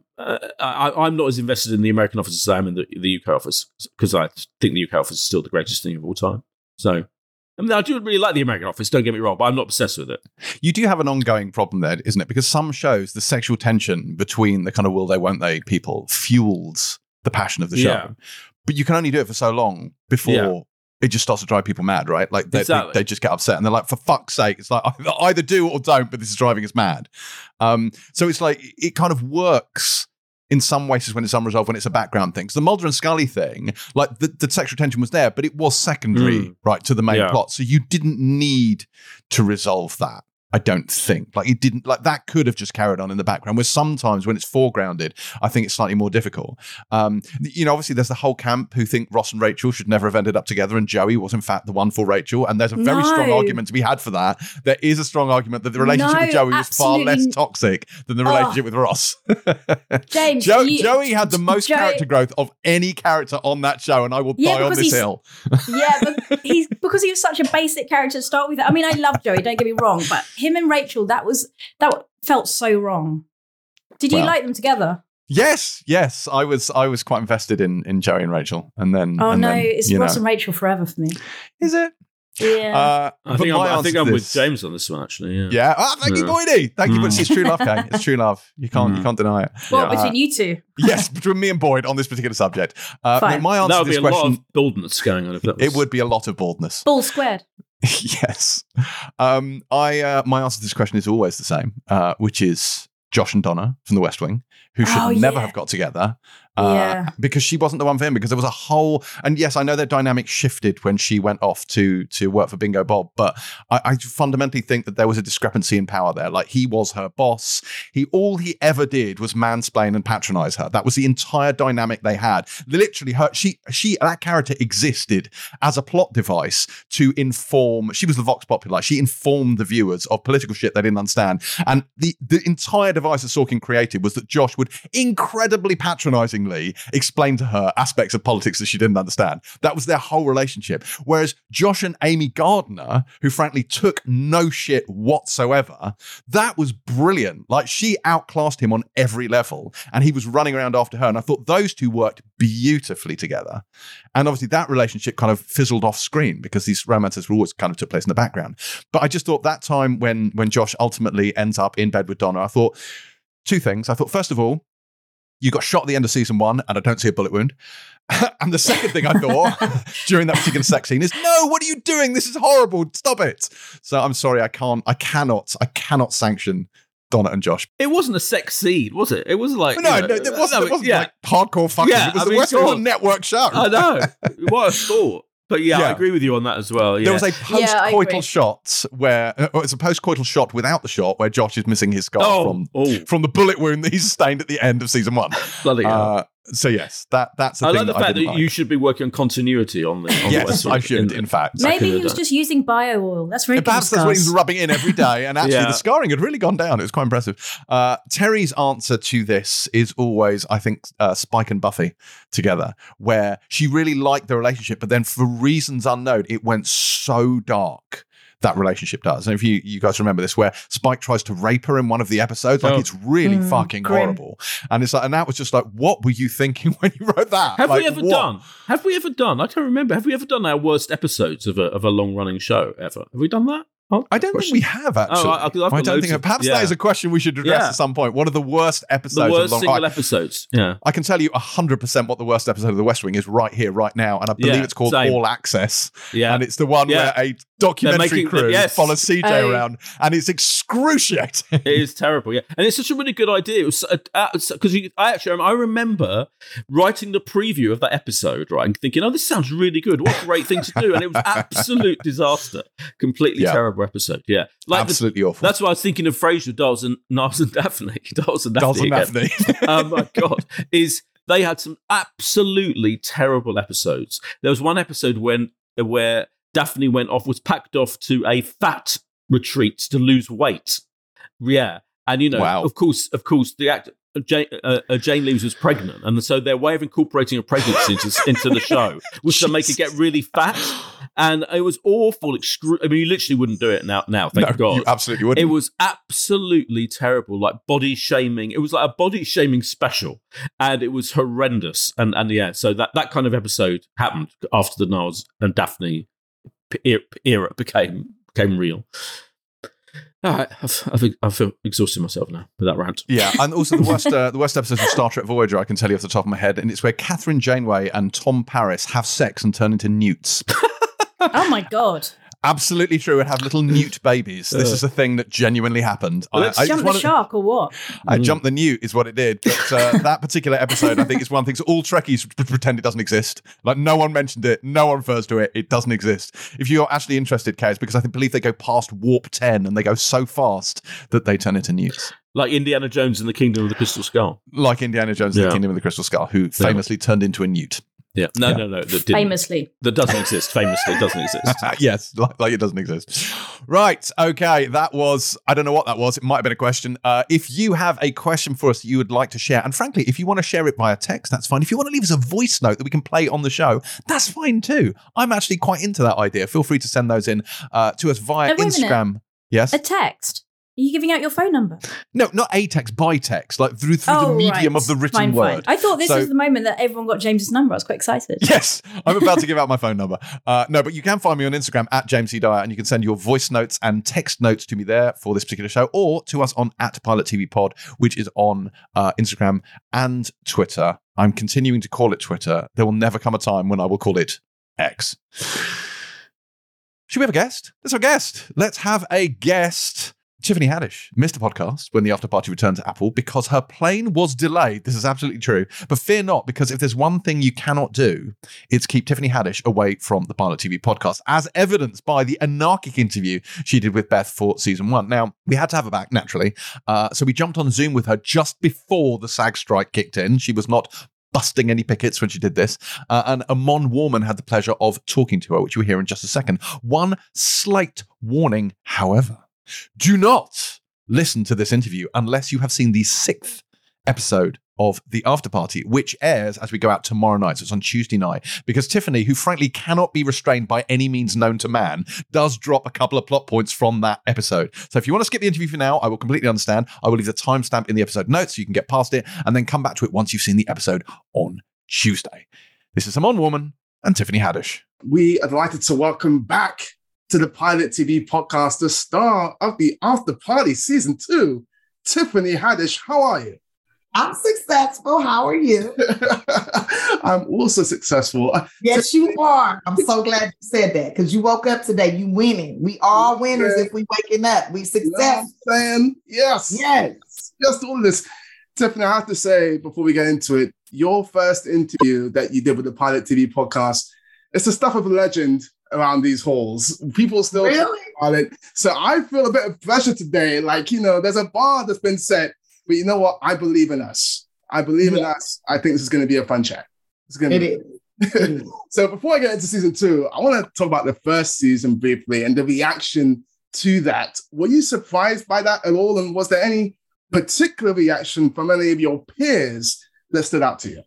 I'm not as invested in the American office as I am in the UK office, because I think the UK office is still the greatest thing of all time. So, I mean, I do really like the American office. Don't get me wrong, but I'm not obsessed with it. You do have an ongoing problem there, isn't it? Because some shows, the sexual tension between the kind of will they, won't they people fuels the passion of the show. Yeah. But you can only do it for so long before it just starts to drive people mad, right? Like they just get upset and they're like, for fuck's sake, it's like either do or don't, but this is driving us mad. So it's like it kind of works in some ways when it's unresolved, when it's a background thing. So the Mulder and Scully thing, like the sexual tension was there, but it was secondary, right, to the main plot. So you didn't need to resolve that. I don't think. Like it didn't, like that could have just carried on in the background, where sometimes when it's foregrounded, I think it's slightly more difficult. Obviously there's the whole camp who think Ross and Rachel should never have ended up together, and Joey was in fact the one for Rachel. And there's a very strong argument to be had for that. There is a strong argument that the relationship with Joey was far less toxic than the relationship with Ross. James, Joey had the most character growth of any character on that show, and I will die on this hill. But because he was such a basic character to start with. I mean, I love Joey, don't get me wrong, but him and Rachel, that felt so wrong. Did you like them together? Yes. I was quite invested in Joey and Rachel, and then it's Ross and Rachel forever for me. Is it? Yeah. I think I'm with James on this one, actually. Yeah. Thank you, Boydie. Thank you. It's true love, Kay. It's true love. You can't deny it. Well, between you two. Yes, between me and Boyd on this particular subject. My answer that would to this be a question, lot of baldness going on. If that was... It would be a lot of baldness. Ball squared. Yes. My answer to this question is always the same, which is Josh and Donna from The West Wing, who should never have got together. because she wasn't the one for him, because there was a whole, and yes, I know their dynamic shifted when she went off to work for Bingo Bob, but I fundamentally think that there was a discrepancy in power there. Like, he was her boss. All he ever did was mansplain and patronize her. That was the entire dynamic they had. Literally, that character existed as a plot device to inform. She was the Vox Populi. She informed the viewers of political shit they didn't understand. And the entire device that Sorkin created was that Josh would incredibly patronizingly explain to her aspects of politics that she didn't understand. That was their whole relationship. Whereas Josh and Amy Gardner, who frankly took no shit whatsoever, that was brilliant. Like, she outclassed him on every level, and he was running around after her. And I thought those two worked beautifully together. And obviously that relationship kind of fizzled off screen because these romances were always kind of took place in the background. But I just thought that time when Josh ultimately ends up in bed with Donna, I thought two things. I thought, first of all, you got shot at the end of season 1 and I don't see a bullet wound. And the second thing I thought during that particular sex scene is, no, what are you doing? This is horrible. Stop it. So I'm sorry, I cannot sanction Donna and Josh. It wasn't a sex scene, was it? It was like... No, it wasn't like hardcore fucking. Yeah, it was a network show. I know. What a thought. But yeah, I agree with you on that as well. Yeah. There was a post-coital shot where it's a post-coital shot without the shot where Josh is missing his scar from the bullet wound that he sustained at the end of season 1. Bloody hell. So yes, that's. I like the fact that you should be working on continuity on the. Yes, I should. In fact, maybe he was just using bio oil. That's very. Perhaps that's what he was rubbing in every day, and actually the scarring had really gone down. It was quite impressive. Terry's answer to this is always, I think, Spike and Buffy together, where she really liked the relationship, but then for reasons unknown, it went so dark. That relationship does. And if you guys remember this, where Spike tries to rape her in one of the episodes, like it's really fucking horrible. And it's like, and that was just like, what were you thinking when you wrote that? Have we ever done? I don't remember. Have we ever done our worst episodes of a long running show ever? Have we done that? Oh, I don't think we have, actually. I don't think. Perhaps that is a question we should address at some point. What are the worst episodes? The worst single episodes. Yeah, I can tell you 100% what the worst episode of The West Wing is right here, right now, and I believe it's called All Access. Yeah, and it's the one where a documentary crew follows CJ around, and it's excruciating. It is terrible. Yeah, and it's such a really good idea. It was because I remember writing the preview of that episode, right, and thinking, oh, this sounds really good. What a great thing to do, and it was absolute disaster. Completely terrible episode, like absolutely awful. That's why I was thinking of Frasier, Niles and Daphne. Niles and Daphne. Oh my god! They had some absolutely terrible episodes. There was one episode where Daphne was packed off to a fat retreat to lose weight. Yeah, and of course, the actor. Jane Leeves was pregnant, and so their way of incorporating a pregnancy into the show was to make her get really fat, and it was awful. I mean, you literally wouldn't do it now. Thank God, you absolutely wouldn't. It was absolutely terrible, like body shaming. It was like a body shaming special, and it was horrendous. And so that kind of episode happened after the Niles and Daphne era became real. All right, I've exhausted myself now with that rant. Yeah, and also the worst episodes of Star Trek Voyager, I can tell you off the top of my head, and it's where Catherine Janeway and Tom Paris have sex and turn into newts. Oh my God. Absolutely true, and have little newt babies. This is a thing that genuinely happened. I jumped the shark or what? I jumped the newt is what it did. But that particular episode, I think, is one thing. So all Trekkies pretend it doesn't exist. Like, no one mentioned it. No one refers to it. It doesn't exist. If you're actually interested, Kay, it's because I believe they go past warp 10 and they go so fast that they turn into newts. Like Indiana Jones in the Kingdom of the Crystal Skull. Like Indiana Jones in the Kingdom of the Crystal Skull, who famously turned into a newt. Yeah. No. Famously. That doesn't exist. Famously, it doesn't exist. Yes, like it doesn't exist. Right. Okay. That was, I don't know what that was. It might have been a question. If you have a question for us that you would like to share, and frankly, if you want to share it via text, that's fine. If you want to leave us a voice note that we can play on the show, that's fine too. I'm actually quite into that idea. Feel free to send those in to us via Instagram. Yes. A text. Are you giving out your phone number? No, not a text, by text, like through the medium of the written word. I thought this was the moment that everyone got James's number. I was quite excited. Yes, I'm about to give out my phone number. No, but you can find me on Instagram at James C. Dyer, and you can send your voice notes and text notes to me there for this particular show, or to us on @PilotTVPod, which is on Instagram and Twitter. I'm continuing to call it Twitter. There will never come a time when I will call it X. Should we have a guest? Let's have a guest. Tiffany Haddish missed the podcast when the after party returned to Apple because her plane was delayed. This is absolutely true. But fear not, because if there's one thing you cannot do, it's keep Tiffany Haddish away from the Pilot TV podcast, as evidenced by the anarchic interview she did with Beth for season 1. Now, we had to have her back, naturally. So we jumped on Zoom with her just before the SAG strike kicked in. She was not busting any pickets when she did this. And Amon Warman had the pleasure of talking to her, which you'll hear in just a second. One slight warning, however. Do not listen to this interview unless you have seen the 6th episode of The After Party, which airs as we go out tomorrow night. So it's on Tuesday night. Because Tiffany, who frankly cannot be restrained by any means known to man, does drop a couple of plot points from that episode. So if you want to skip the interview for now, I will completely understand. I will leave the timestamp in the episode notes so you can get past it and then come back to it once you've seen the episode on Tuesday. This is Amon Warman and Tiffany Haddish. We are delighted to welcome back to the Pilot TV podcast, the star of The After Party Season 2, Tiffany Haddish. How are you? I'm successful. How are you? I'm also successful. Yes, you are. I'm so glad you said that because you woke up today. You winning. We are winners if we waking up. We success. Yes. Just all this. Tiffany, I have to say, before we get into it, your first interview that you did with the Pilot TV podcast, it's the stuff of a legend around these halls. People still talk about it. So I feel a bit of pressure today. Like, there's a bar that's been set, but you know what? I believe in us. I believe in us. I think this is going to be a fun chat. It is. So before I get into season 2, I want to talk about the first season briefly and the reaction to that. Were you surprised by that at all? And was there any particular reaction from any of your peers that stood out to you?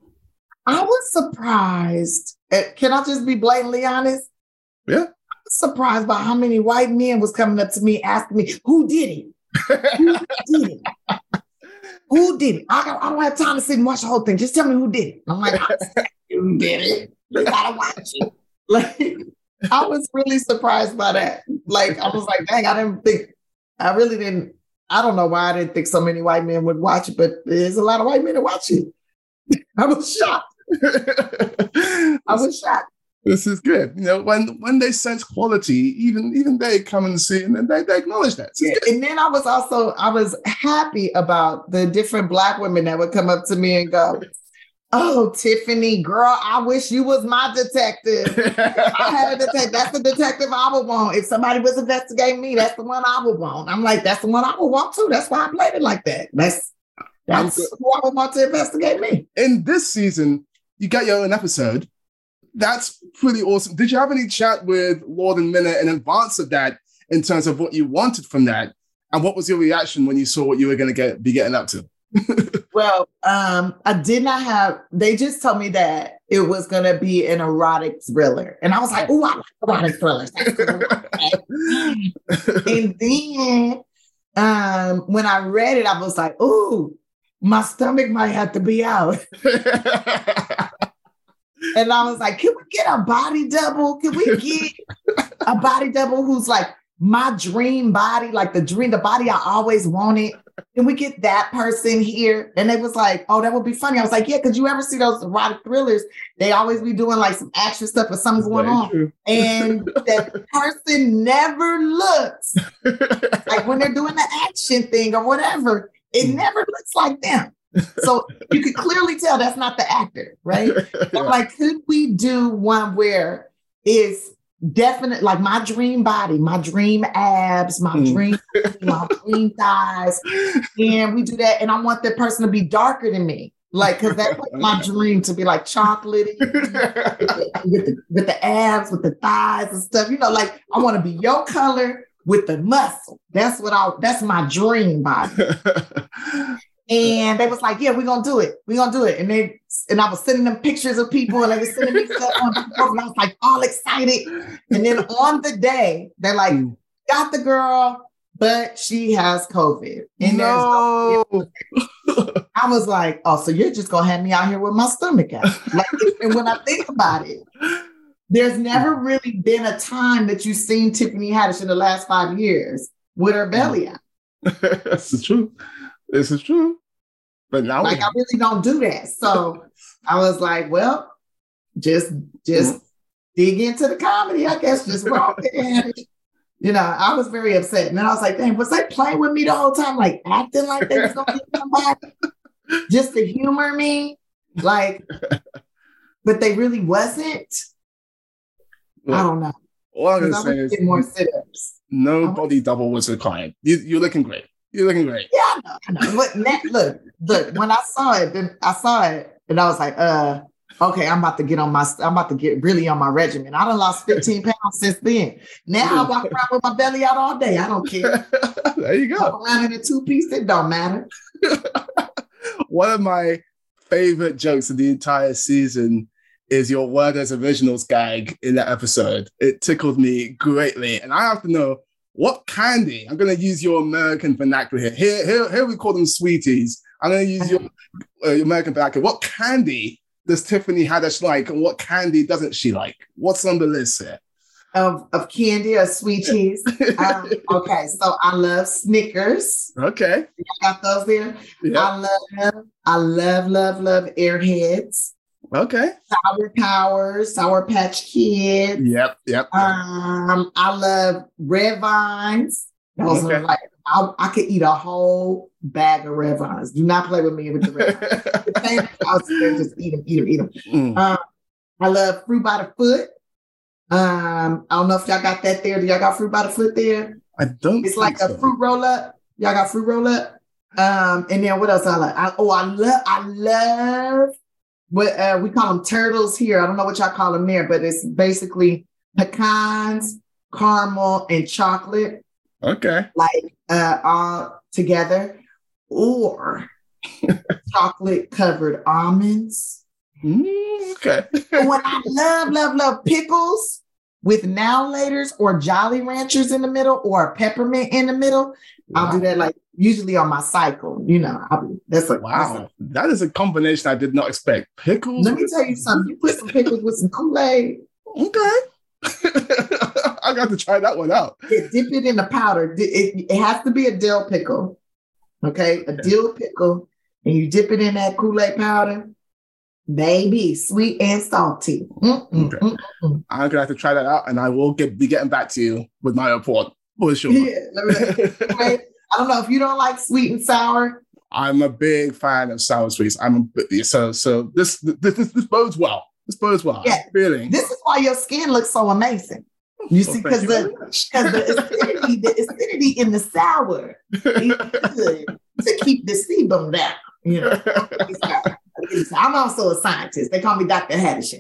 I was surprised. Can I just be blatantly honest? Yeah. I was surprised by how many white men was coming up to me asking me, who did it? Who did it? Who did it? I don't have time to sit and watch the whole thing. Just tell me who did it. I'm like, who did it? You gotta watch it. Like, I was really surprised by that. Like, I was like, dang, I don't know why I didn't think so many white men would watch it, but there's a lot of white men that watch it. I was shocked. I was shocked. This is good. When they sense quality, even they come and see, and they acknowledge that. And then I was happy about the different Black women that would come up to me and go, oh, Tiffany, girl, I wish you was my detective. I had a detective. That's the detective I would want. If somebody was investigating me, that's the one I would want. I'm like, that's the one I would want too. That's why I played it like that. That's who I would want to investigate me. In this season, you got your own episode. That's pretty awesome. Did you have any chat with Lord and Minna in advance of that in terms of what you wanted from that? And what was your reaction when you saw what you were going to be getting up to? Well, I did not have, they just told me that it was going to be an erotic thriller. And I was like, oh, I like erotic thrillers. And then when I read it, I was like, ooh, my stomach might have to be out. And I was like, can we get a body double? Can we get a body double who's like my dream body, like the body I always wanted? Can we get that person here? And they was like, oh, that would be funny. I was like, yeah, because you ever see those erotic thrillers? They always be doing like some action stuff or something's going on. True. And that person never looks like when they're doing the action thing or whatever, it never looks like them. So you could clearly tell that's not the actor, right? Yeah. I'm like, could we do one where it's definite, like my dream body, my dream abs, my dream thighs, and we do that, and I want that person to be darker than me, like, because that's my dream, to be like chocolatey with the abs, with the thighs and stuff, like I want to be your color with the muscle. That's my dream body. And they was like, yeah, we're going to do it. We're going to do it. And I was sending them pictures of people and they were sending me stuff on Facebook, and I was like all excited. And then on the day, they're like, got the girl, but she has COVID. And I was like, oh, so you're just going to have me out here with my stomach out. Like, and when I think about it, there's never really been a time that you've seen Tiffany Haddish in the last 5 years with her belly out. This is true. This is true. But now I really don't do that. So I was like, well, just dig into the comedy, I guess. Just roll it. You know, I was very upset. And then I was like, dang, was they playing with me the whole time? Like acting like they was going to get somebody just to humor me? Like, but they really wasn't. Well, I don't know. All I'm going to say is more sit-ups. No body double was required. You're looking great. You're looking great. Yeah, I know. But look, when I saw it, and I was like, okay, I'm about to get really on my regimen. I done lost 15 pounds since then. Now I walk around with my belly out all day. I don't care. There you go. Walk around in a 2-piece, it don't matter. One of my favorite jokes of the entire season is your Werther's Originals gag in that episode. It tickled me greatly. And I have to know, what candy? I'm going to use your American vernacular here. Here we call them sweeties. I'm going to use your American vernacular. What candy does Tiffany Haddish like, and what candy doesn't she like? What's on the list here? Of candy or sweeties? Okay, so I love Snickers. Okay. You got those there? Yeah. I love Airheads. Okay. Sour Powers, Sour Patch Kids. Yep. I love Red Vines. Those are like, I could eat a whole bag of Red Vines. Do not play with me with the Red Vines. I was there, just eat them. I love Fruit by the Foot. I don't know if y'all got that there. Do y'all got Fruit by the Foot there? I don't. It's like a fruit roll up. Y'all got fruit roll up. And then what else I like? I love what we call them turtles here. I don't know what y'all call them there, but it's basically pecans, caramel, and chocolate. Okay. Like all together, or chocolate covered almonds. Okay. What I love pickles with now laters or Jolly Ranchers in the middle or peppermint in the middle. Wow. I'll do that like usually on my cycle. You know, wow. That is a combination I did not expect. Pickles. Let me tell you something. You put some pickles with some Kool-Aid. Okay. I got to try that one out. Dip it in the powder. It has to be a dill pickle. Okay, a dill pickle, and you dip it in that Kool-Aid powder. Baby, sweet and salty. Okay. I'm gonna have to try that out, and I will be getting back to you with my report for sure. Yeah, I don't know if you don't like sweet and sour. I'm a big fan of sour sweets. So this bodes well. This bodes well. Yeah, feeling. This is why your skin looks so amazing. You see, because the acidity in the sour is good to keep the sebum down. You know, I'm also a scientist. They call me Dr. Haddish.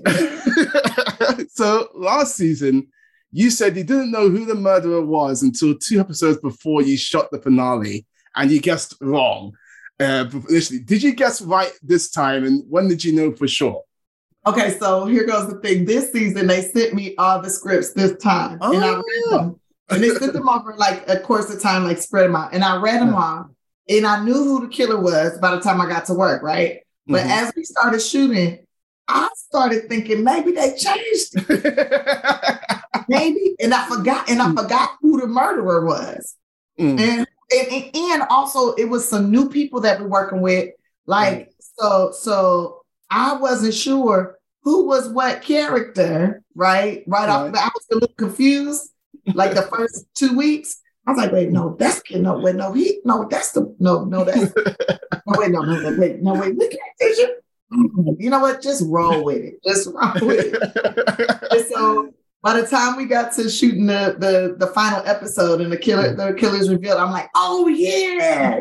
So last season, you said you didn't know who the murderer was until 2 episodes before you shot the finale, and you guessed wrong. Initially, did you guess right this time, and when did you know for sure? Okay, so here goes the thing. This season, they sent me all the scripts this time, and I read them. And they sent them over like a course of time, like spread them out. And I read them all, and I knew who the killer was by the time I got to work, right? But as we started shooting, I started thinking maybe they changed it. Maybe, and I forgot who the murderer was. And also it was some new people that we're working with. Like, so I wasn't sure who was what character, right? Right off the bat, I was a little confused. Like the first 2 weeks, I was like, wait, no, that's that's no, wait, look at it. You know what? Just roll with it. And so by the time we got to shooting the final episode and the killer's revealed, I'm like, oh yeah.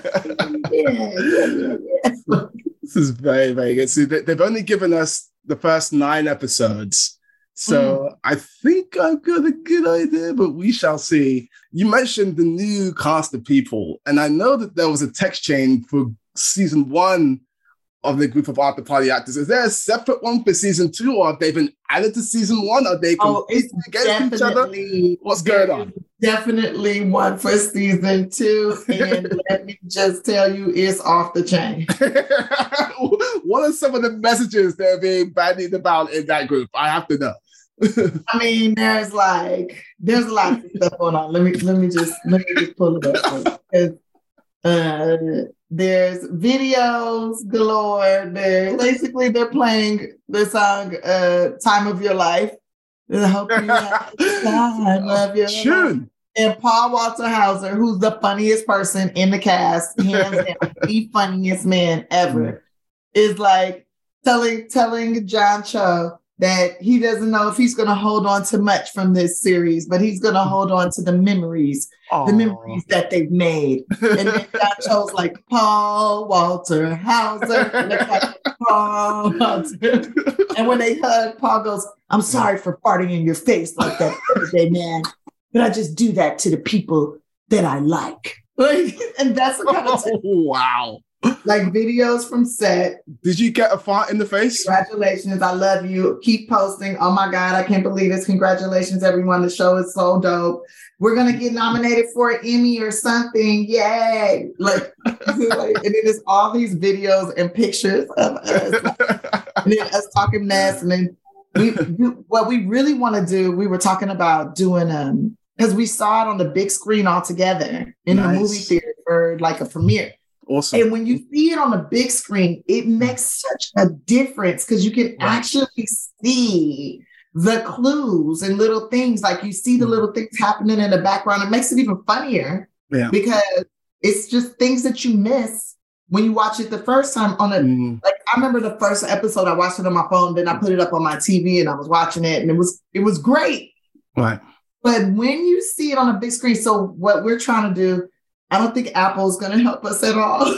This is very, very good. See, they've only given us the first 9 episodes. So I think I've got a good idea, but we shall see. You mentioned the new cast of people, and I know that there was a text chain for season 1 of the group of After Party actors. Is there a separate one for season 2, or have they been added to season 1? Are they competing against each other? What's going on? Definitely one for season 2, and let me just tell you, it's off the chain. What are some of the messages that are being bandied about in that group? I have to know. I mean, there's a lot of stuff going on. Let me just pull it up. There's videos galore. They're playing the song "Time of Your Life." I hope you have the time of your life. And Paul Walter Hauser, who's the funniest person in the cast, hands down, the funniest man ever, is like telling John Cho that he doesn't know if he's going to hold on to much from this series, but he's going to hold on to the memories that they've made. And then John Cho's like, Paul Walter Hauser. And they're like, Paul Walter. And when they hug, Paul goes, I'm sorry for farting in your face like that Thursday, man. But I just do that to the people that I like. And that's the kind of wow. Like videos from set. Did you get a fart in the face? Congratulations. I love you. Keep posting. Oh my God, I can't believe this. Congratulations, everyone. The show is so dope. We're going to get nominated for an Emmy or something. Yay. Like, and it is all these videos and pictures of us. And then us talking mess. And then what we really want to do, we were talking about doing, because we saw it on the big screen all together in a movie theater for like a premiere. Awesome. And when you see it on the big screen, it makes such a difference because you can actually see the clues and little things. Like you see the little things happening in the background. It makes it even funnier because it's just things that you miss when you watch it the first time on a, like I remember the first episode, I watched it on my phone, then I put it up on my TV and I was watching it and it was great. Right. But when you see it on a big screen, so what we're trying to do, I don't think Apple's going to help us at all.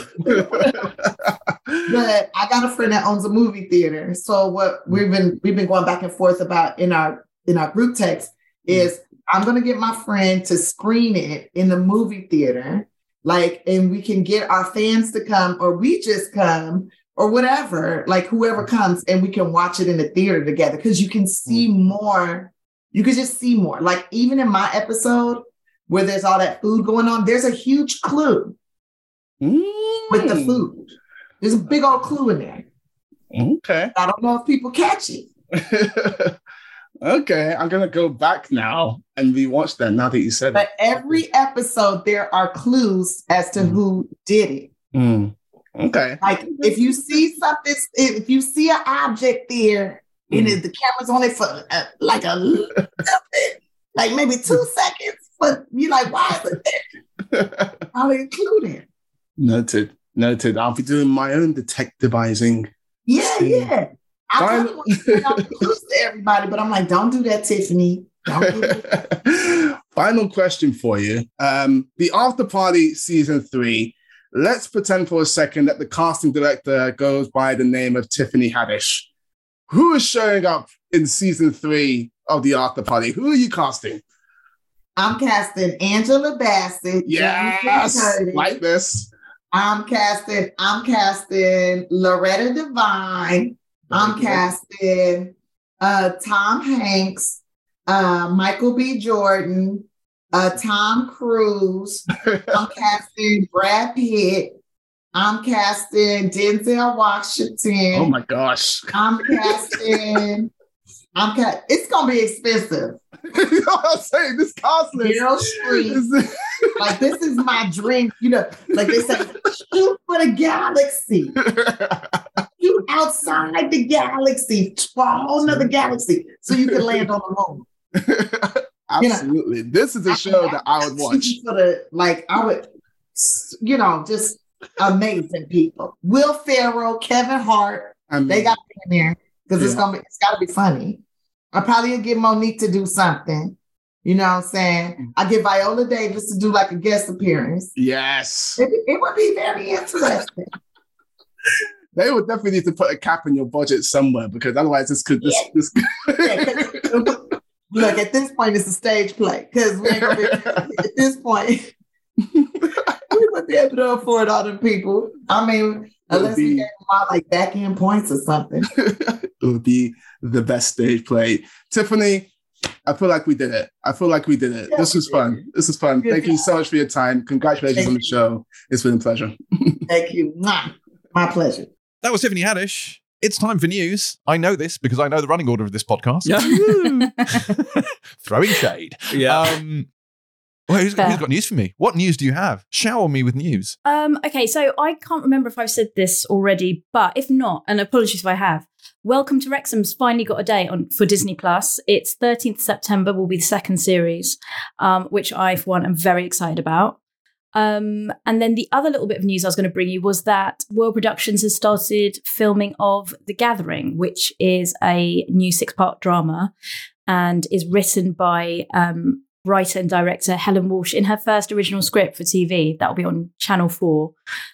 But I got a friend that owns a movie theater. So what we've been going back and forth about in our group text is I'm going to get my friend to screen it in the movie theater, like, and we can get our fans to come, or we just come, or whatever, like whoever comes, and we can watch it in the theater together because you can see more. You could just see more. Like even in my episode, where there's all that food going on, there's a huge clue with the food. There's a big old clue in there. Okay. I don't know if people catch it. Okay, I'm going to go back now and rewatch that now that you said but every episode, there are clues as to who did it. Okay. Like if you see something, if you see an object there, and the camera's on it for like a little bit, like maybe 2 seconds, but you're like, why is it there? I'll include it. Noted. I'll be doing my own detectivizing. Yeah. I kind of want to say I'm close to everybody, but I'm like, don't do that, Tiffany. Don't do that. Final question for you. The After Party Season 3, let's pretend for a second that the casting director goes by the name of Tiffany Haddish. Who is showing up in Season 3 of the After Party? Who are you casting? I'm casting Angela Bassett. Yes, like this. I'm casting Loretta Devine. I'm casting Tom Hanks, Michael B. Jordan, Tom Cruise. I'm casting Brad Pitt. I'm casting Denzel Washington. Oh my gosh. It's going to be expensive. You know what I'm saying? This cast list. Meryl Streep. Like, this is my dream. You know, like they say, shoot for the galaxy. Shoot outside the galaxy for a whole nother galaxy so you can land on the moon. Absolutely. You know, this is a show that I would watch. Just amazing people. Will Ferrell, Kevin Hart, they got to be in there because it's got to be funny. I probably would get Monique to do something. You know what I'm saying? I get Viola Davis to do like a guest appearance. Yes. It would be very interesting. They would definitely need to put a cap in your budget somewhere because otherwise this could... Look, at this point, it's a stage play because we ain't gonna be at this point. We wouldn't be able to afford all them people. I mean, unless we gave them all like back end points or something. It would be the best stage play. Tiffany, I feel like we did it. Yeah, this was fun. Thank you so much for your time. Congratulations on the show. It's been a pleasure. Thank you. My pleasure. That was Tiffany Haddish. It's time for news. I know this because I know the running order of this podcast. Yeah. Throwing shade. Yeah. Well, who's got news for me? What news do you have? Shower me with news. Okay, so I can't remember if I've said this already, but if not, and apologies if I have, Welcome to Wrexham's finally got a date for Disney Plus. It's 13th September will be the second series, which I, for one, am very excited about. And then the other little bit of news I was going to bring you was that World Productions has started filming of The Gathering, which is a new 6-part drama and is written by writer and director Helen Walsh in her first original script for TV. That will be on Channel 4.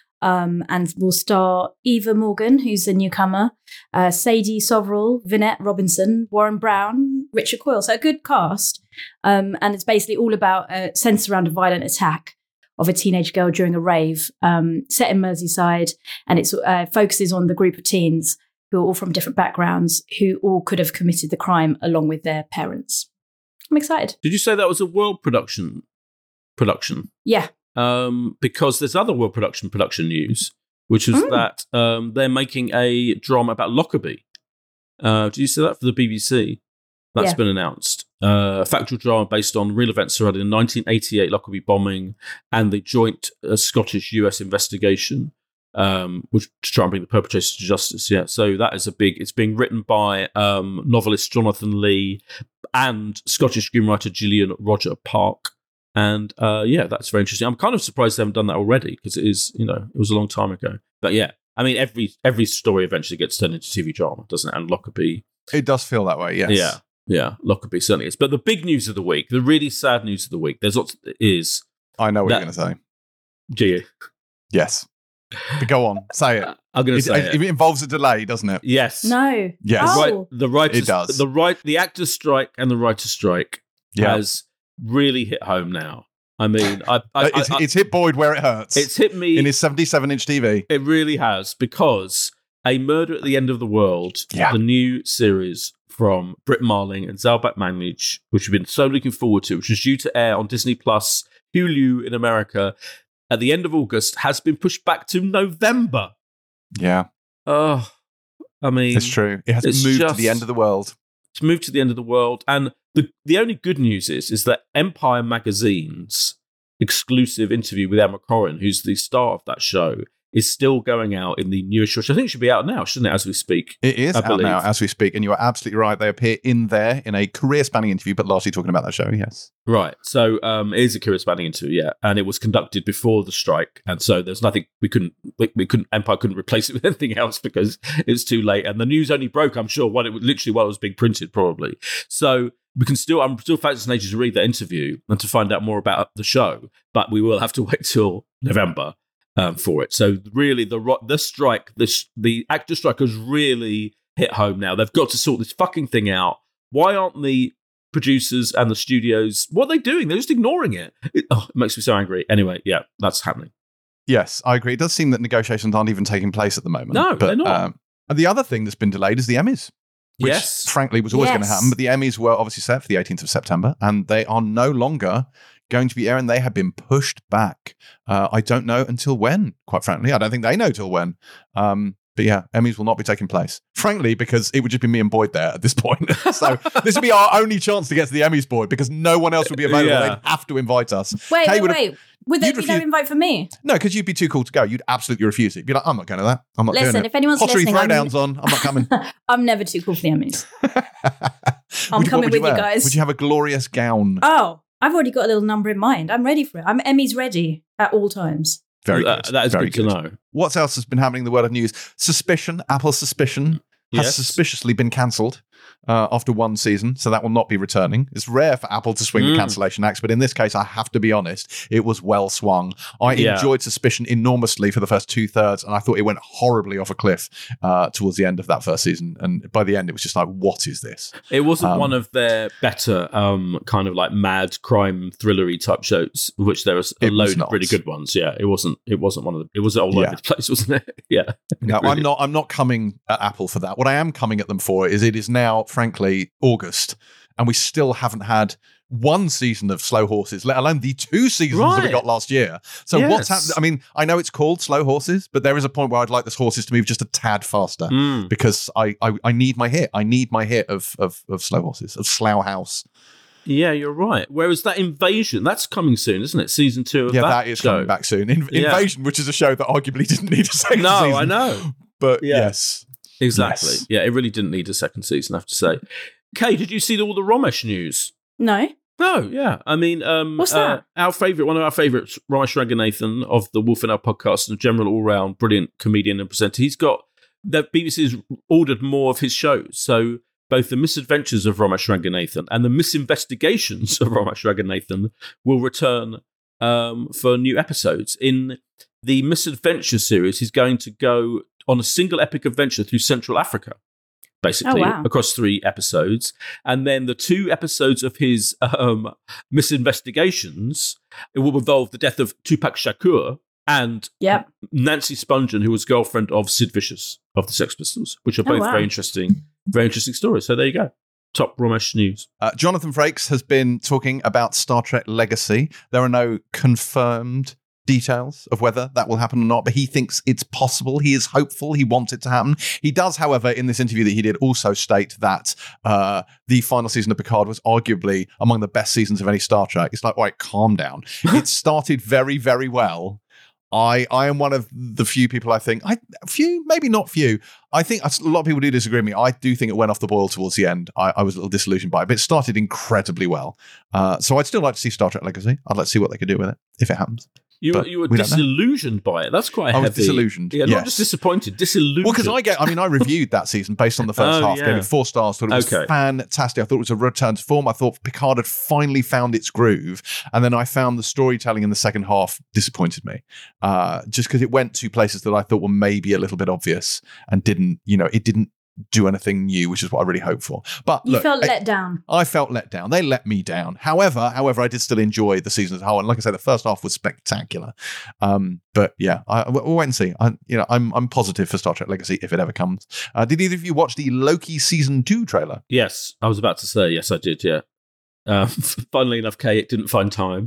And will star Eva Morgan, who's a newcomer, Sadie Soverall, Vinette Robinson, Warren Brown, Richard Coyle. So a good cast. And it's basically all about centered around a violent attack of a teenage girl during a rave, set in Merseyside. And it focuses on the group of teens who are all from different backgrounds, who all could have committed the crime along with their parents. I'm excited. Did you say that was a world production? Yeah. Because there's other world production news, which is that they're making a drama about Lockerbie. Did you see that for the BBC? That's been announced. A factual drama based on real events surrounding the 1988 Lockerbie bombing and the joint Scottish-US investigation, which to try and bring the perpetrators to justice. Yeah, so that is it's being written by novelist Jonathan Lee and Scottish screenwriter Gillian Roger Park. And that's very interesting. I'm kind of surprised they haven't done that already because it is, it was a long time ago. But yeah, I mean, every story eventually gets turned into TV drama, doesn't it? And Lockerbie, it does feel that way. Yes. Yeah. Lockerbie certainly is. But the big news of the week, the really sad news of the week, there's lots. I know what you're going to say. Do you? Yes. But go on, say it. I'm going to say it involves a delay, doesn't it? Yes. No. Yes. Oh. The writers, it does. The actors' strike and the writers' strike has really hit home now. I mean, it's hit Boyd where it hurts. It's hit me in his 77-inch TV. It really has, because A Murder at the End of the World, the new series from Britt Marling and Zalbat Manage, which we've been so looking forward to, which was due to air on Disney Plus, Hulu in America at the end of August, has been pushed back to November. Yeah. Oh, I mean, it's true. It has moved to the end of the world. It's moved to the end of the world, and the only good news is that Empire Magazine's exclusive interview with Emma Corrin, who's the star of that show, is still going out in the newest show. I think it should be out now, shouldn't it, as we speak? It is out now as we speak, and you are absolutely right. They appear in there in a career-spanning interview, but largely talking about that show, yes. Right. So it is a career-spanning interview, and it was conducted before the strike, and so there's nothing Empire couldn't replace it with anything else because it's too late, and the news only broke, I'm sure, while it was being printed, probably. So I'm still fascinated to read that interview and to find out more about the show, but we will have to wait till November for it. So really, the actor strike has really hit home now. They've got to sort this fucking thing out. Why aren't the producers and the studios, what are they doing? They're just ignoring it. It makes me so angry. Anyway, yeah, that's happening. Yes, I agree. It does seem that negotiations aren't even taking place at the moment. No, they're not. And the other thing that's been delayed is the Emmys. Which, frankly, was always going to happen. But the Emmys were obviously set for the 18th of September, and they are no longer going to be airing. They have been pushed back. I don't know until when, quite frankly. I don't think they know till when. But yeah, Emmys will not be taking place. Frankly, because it would just be me and Boyd there at this point. So this would be our only chance to get to the Emmys, Boyd, because no one else would be available. They'd have to invite us. Wait. Would there be no invite for me? No, because you'd be too cool to go. You'd absolutely refuse it. You'd be like, I'm not going to that. I'm not doing it. Listen, if anyone's Pottery listening, throwdowns on. I'm not coming. I'm never too cool for the Emmys. I'm coming with you guys. Would you have a glorious gown? Oh, I've already got a little number in mind. I'm ready for it. I'm Emmys ready at all times. Very good. That is very good to know. What else has been happening in the world of news? Apple's Suspicion has suspiciously been cancelled after one season, so that will not be returning. It's rare for Apple to swing the cancellation axe, but in this case, I have to be honest, it was well swung. I enjoyed Suspicion enormously for the first 2/3, and I thought it went horribly off a cliff towards the end of that first season. And by the end, it was just like, what is this? It wasn't one of their better kind of like mad crime thrillery type shows, which there was a load of really good ones. Yeah, it wasn't one of them. It was all over the place, wasn't it? Yeah. No, really. I'm not coming at Apple for that. What I am coming at them for is it is now, frankly, August, and we still haven't had one season of Slow Horses, let alone the 2 seasons that we got last year. So what's happened? I mean, I know it's called Slow Horses, but there is a point where I'd like this horses to move just a tad faster because I need my hit. I need my hit of Slow Horses, of Slough House. Yeah, you're right. Whereas that Invasion, that's coming soon, isn't it? Season 2 of that is show. coming back soon. Invasion, which is a show that arguably didn't need a second season. No, I know. But yes. Exactly. Yes. Yeah, it really didn't need a second season, I have to say. Kay, did you see all the Ramesh news? No. No, yeah. I mean, what's that? One of our favourites, Ramesh Ranganathan of the Wolf and Owl podcast and general all-round brilliant comedian and presenter. He's got, the BBC's ordered more of his shows. So both the Misadventures of Ramesh Ranganathan and the Misinvestigations of Ramesh Ranganathan will return for new episodes. In the Misadventure series, he's going to go on a single epic adventure through Central Africa, basically, across 3 episodes. And then the 2 episodes of his Misinvestigations, it will involve the death of Tupac Shakur and Nancy Spungen, who was girlfriend of Sid Vicious of the Sex Pistols, which are both very interesting stories. So there you go. Top Ramesh news. Jonathan Frakes has been talking about Star Trek Legacy. There are no confirmed details of whether that will happen or not, but he thinks it's possible. He is hopeful. He wants it to happen. He does, however, in this interview that he did, also state that the final season of Picard was arguably among the best seasons of any Star Trek. It's like, all right, calm down. It started very, very well. I am one of the few people I think, maybe not few. I think a lot of people do disagree with me. I do think it went off the boil towards the end. I was a little disillusioned by it, but it started incredibly well. So I'd still like to see Star Trek Legacy. I'd like to see what they could do with it, if it happens. You were disillusioned by it. That's quite heavy. I was disillusioned. Yeah, not just disappointed, disillusioned. Well, because I reviewed that season based on the first half. Gave it 4 stars. Thought it was fantastic. I thought it was a return to form. I thought Picard had finally found its groove. And then I found the storytelling in the second half disappointed me. Just because it went to places that I thought were maybe a little bit obvious and it didn't do anything new, which is what I really hoped for. But you felt let down. I felt let down. They let me down. However, I did still enjoy the season as a whole. And like I said, the first half was spectacular. But yeah, we'll wait and see. I'm positive for Star Trek Legacy if it ever comes. Did either of you watch the Loki season 2 trailer? Yes, I was about to say yes, I did. Yeah. Funnily enough, Kate didn't find time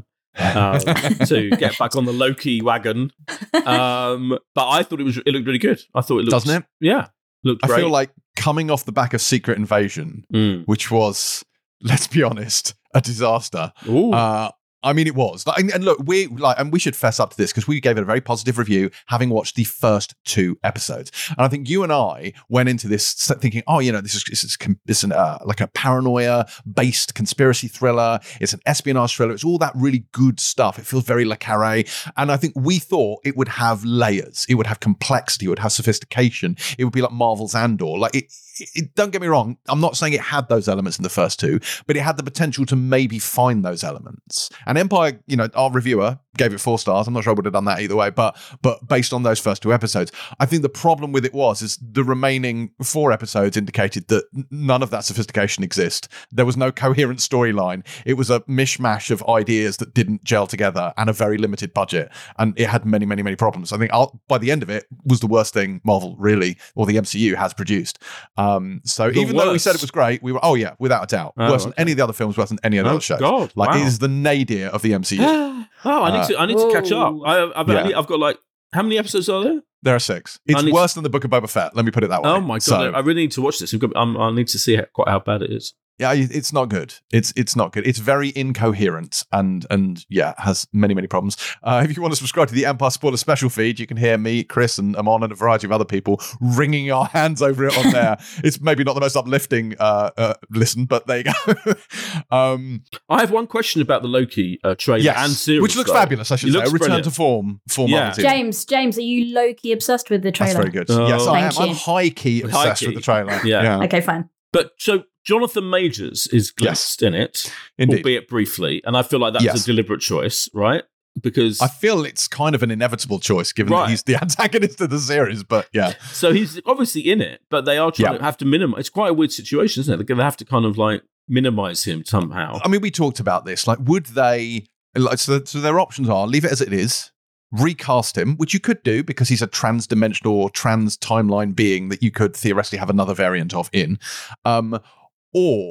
to get back on the Loki wagon. But I thought it looked really good. I thought it looked, doesn't it? Yeah. I feel like coming off the back of Secret Invasion, which was, let's be honest, a disaster. I mean, it was. And look, we should fess up to this because we gave it a very positive review, having watched the first 2 episodes. And I think you and I went into this thinking, this is like a paranoia-based conspiracy thriller. It's an espionage thriller. It's all that really good stuff. It feels very Le Carré. And I think we thought it would have layers. It would have complexity. It would have sophistication. It would be like Marvel's Andor. Like don't get me wrong. I'm not saying it had those elements in the first 2, but it had the potential to maybe find those elements. And Empire, our reviewer gave it 4 stars. I'm not sure I would have done that either way, but based on those first 2 episodes, I think the problem with it is the remaining 4 episodes indicated that none of that sophistication exists. There was no coherent storyline. It was a mishmash of ideas that didn't gel together and a very limited budget. And it had many, many, many problems. I think by the end of it was the worst thing Marvel really, or the MCU has produced. So even though we said it was great, we were, without a doubt, worse than any of the other films, worse than any of the other shows. God, it is the nadir of the MCU. I need to catch up. I've got how many episodes are there? There are 6. It's worse than the Book of Boba Fett. Let me put it that way. Oh my God. I really need to watch this. I need to see how bad it is. Yeah, it's not good. It's not good. It's very incoherent and has many, many problems. If you want to subscribe to the Empire Spoiler Special feed, you can hear me, Chris, and Amon, and a variety of other people wringing our hands over it on there. It's maybe not the most uplifting listen, but there you go. I have one question about the Loki trailer and series, which looks fabulous. I should say, a return to form for Marvel. James, are you low-key obsessed with the trailer? That's very good. Yes, I am. I'm high-key obsessed with the trailer. Yeah. Okay, fine. But so Jonathan Majors is glimpsed in it, albeit briefly, and I feel like that was a deliberate choice, right? Because I feel it's kind of an inevitable choice, given that he's the antagonist of the series. But yeah, so he's obviously in it, but they are trying to have to minimize. It's quite a weird situation, isn't it? They're going to have to kind of minimize him somehow. I mean, we talked about this. Would they? So their options are leave it as it is. Recast him, which you could do because he's a trans-dimensional or trans-timeline being that you could theoretically have another variant of in. Or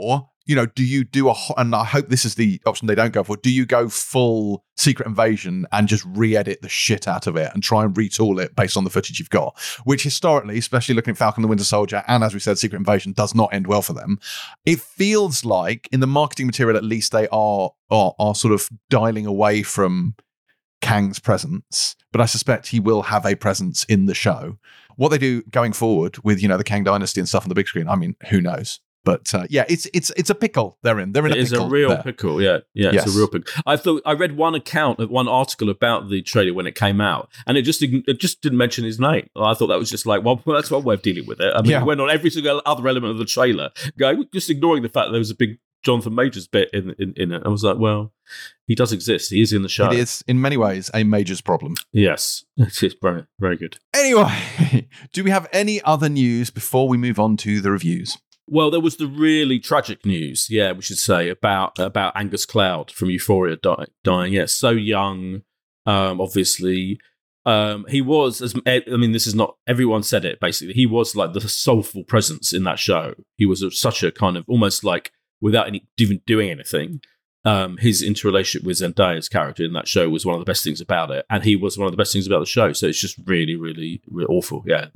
do you do and I hope this is the option they don't go for, do you go full Secret Invasion and just re-edit the shit out of it and try and retool it based on the footage you've got, which historically, especially looking at Falcon and the Winter Soldier, and as we said, Secret Invasion does not end well for them. It feels like in the marketing material, at least, they are sort of dialing away from Kang's presence, but I suspect he will have a presence in the show. What they do going forward with, the Kang Dynasty and stuff on the big screen, I mean, who knows? But it's a pickle they're in. They're in a pickle. It is a real pickle, yeah. It's a real pickle. I read one article about the trailer when it came out, and it just didn't mention his name. I thought that was just like, well, that's one way of dealing with it. I mean, it went on every single other element of the trailer, just ignoring the fact that there was a big Jonathan Majors bit in it. I was like, well, he does exist. He is in the show. It is, in many ways, a Majors problem. Yes, it is very, very good. Anyway, do we have any other news before we move on to the reviews? Well, there was the really tragic news, we should say, about Angus Cloud from Euphoria dying. Yeah, so young, obviously. He was, this is not, everyone said it, basically. He was like the soulful presence in that show. He was such a kind of, almost like, without even doing anything, his interrelationship with Zendaya's character in that show was one of the best things about it. And he was one of the best things about the show. So it's just really, really, really awful. Yeah,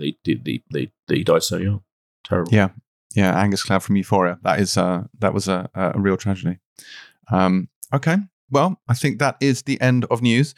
he died so young. Terrible. Yeah, Angus Cloud from Euphoria. That was a real tragedy. Okay, well, I think that is the end of news.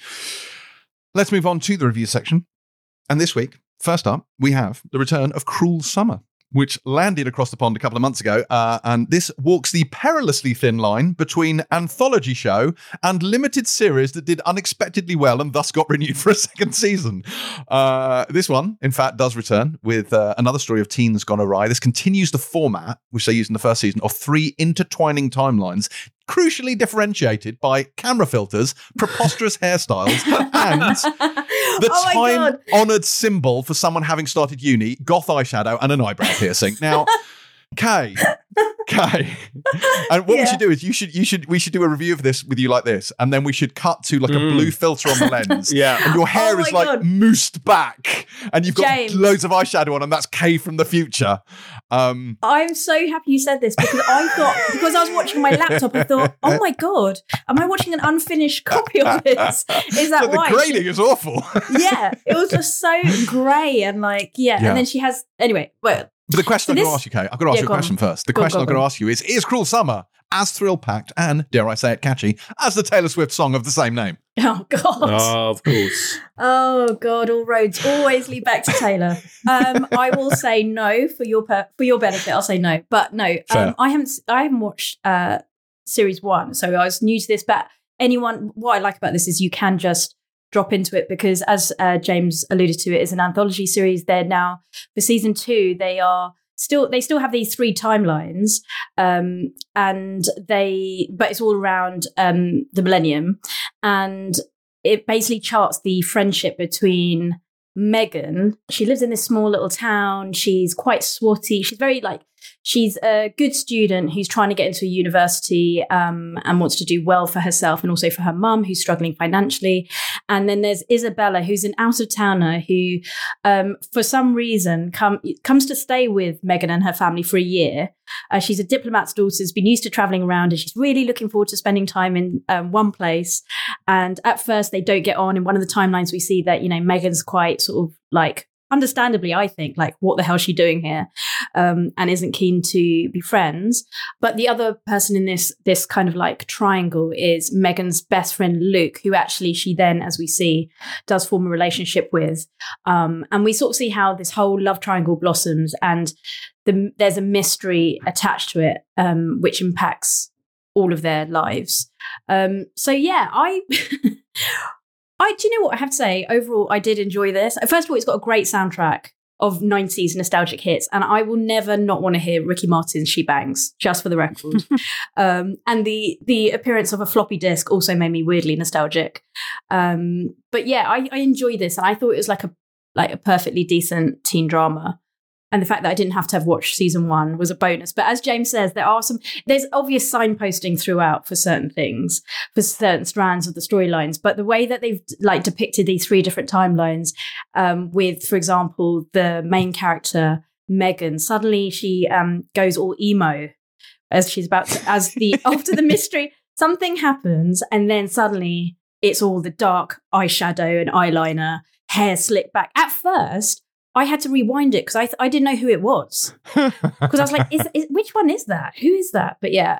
Let's move on to the review section. And this week, first up, we have the return of Cruel Summer, which landed across the pond a couple of months ago. And this walks the perilously thin line between anthology show and limited series that did unexpectedly well and thus got renewed for a second season. This one, in fact, does return with another story of teens gone awry. This continues the format, which they used in the first season, of 3 intertwining timelines, crucially differentiated by camera filters, preposterous hairstyles, and the time-honoured symbol for someone having started uni, goth eyeshadow and an eyebrow piercing. Now, Kay, and what we should do is we should do a review of this with you like this, and then we should cut to like a blue filter on the lens, and your hair is like moosed back, and you've got loads of eyeshadow on, and that's Kay from the future. I'm so happy you said this because I was watching my laptop, I thought, oh my god, am I watching an unfinished copy of this? Is that right? The grading is awful. Yeah, it was just so grey and like and then she has Well. But the question I'm going to ask you, Kay, I've got to ask you a question first. The question I'm going to ask you is Cruel Summer as thrill-packed and, dare I say it, catchy as the Taylor Swift song of the same name? Oh, God. Oh, of course. Oh, God, all roads always lead back to Taylor. I will say no for your benefit. I'll say no. But no, I haven't watched Series 1, so I was new to this. But what I like about this is you can just drop into it because, as James alluded to, it is an anthology series. They're now, for season 2, they still have these 3 timelines, but it's all around the millennium, and it basically charts the friendship between Megan. She lives in this small little town. She's quite swotty. She's a good student who's trying to get into a university and wants to do well for herself and also for her mum, who's struggling financially. And then there's Isabella, who's an out-of-towner who, for some reason, comes to stay with Megan and her family for a year. She's a diplomat's daughter, has been used to traveling around, and she's really looking forward to spending time in one place. And at first, they don't get on. In one of the timelines, we see that, Megan's quite sort of like, understandably, I think, like, what the hell is she doing here? And isn't keen to be friends. But the other person in this kind of like triangle is Megan's best friend, Luke, who actually she then, as we see, does form a relationship with. And we sort of see how this whole love triangle blossoms, and there's a mystery attached to it, which impacts all of their lives. So yeah, do you know what I have to say? Overall, I did enjoy this. First of all, it's got a great soundtrack of 90s nostalgic hits, and I will never not want to hear Ricky Martin's She Bangs, just for the record. And the appearance of a floppy disk also made me weirdly nostalgic. But yeah, I enjoyed this, and I thought it was like a perfectly decent teen drama. And the fact that I didn't have to have watched season 1 was a bonus. But as James says, there's obvious signposting throughout for certain things, for certain strands of the storylines. But the way that they've like depicted these 3 different timelines, with, for example, the main character, Megan, suddenly she goes all emo as she's about to, after the mystery, something happens, and then suddenly it's all the dark eyeshadow and eyeliner, hair slicked back. At first, I had to rewind it because I didn't know who it was. Because I was like, which one is that? Who is that? But yeah,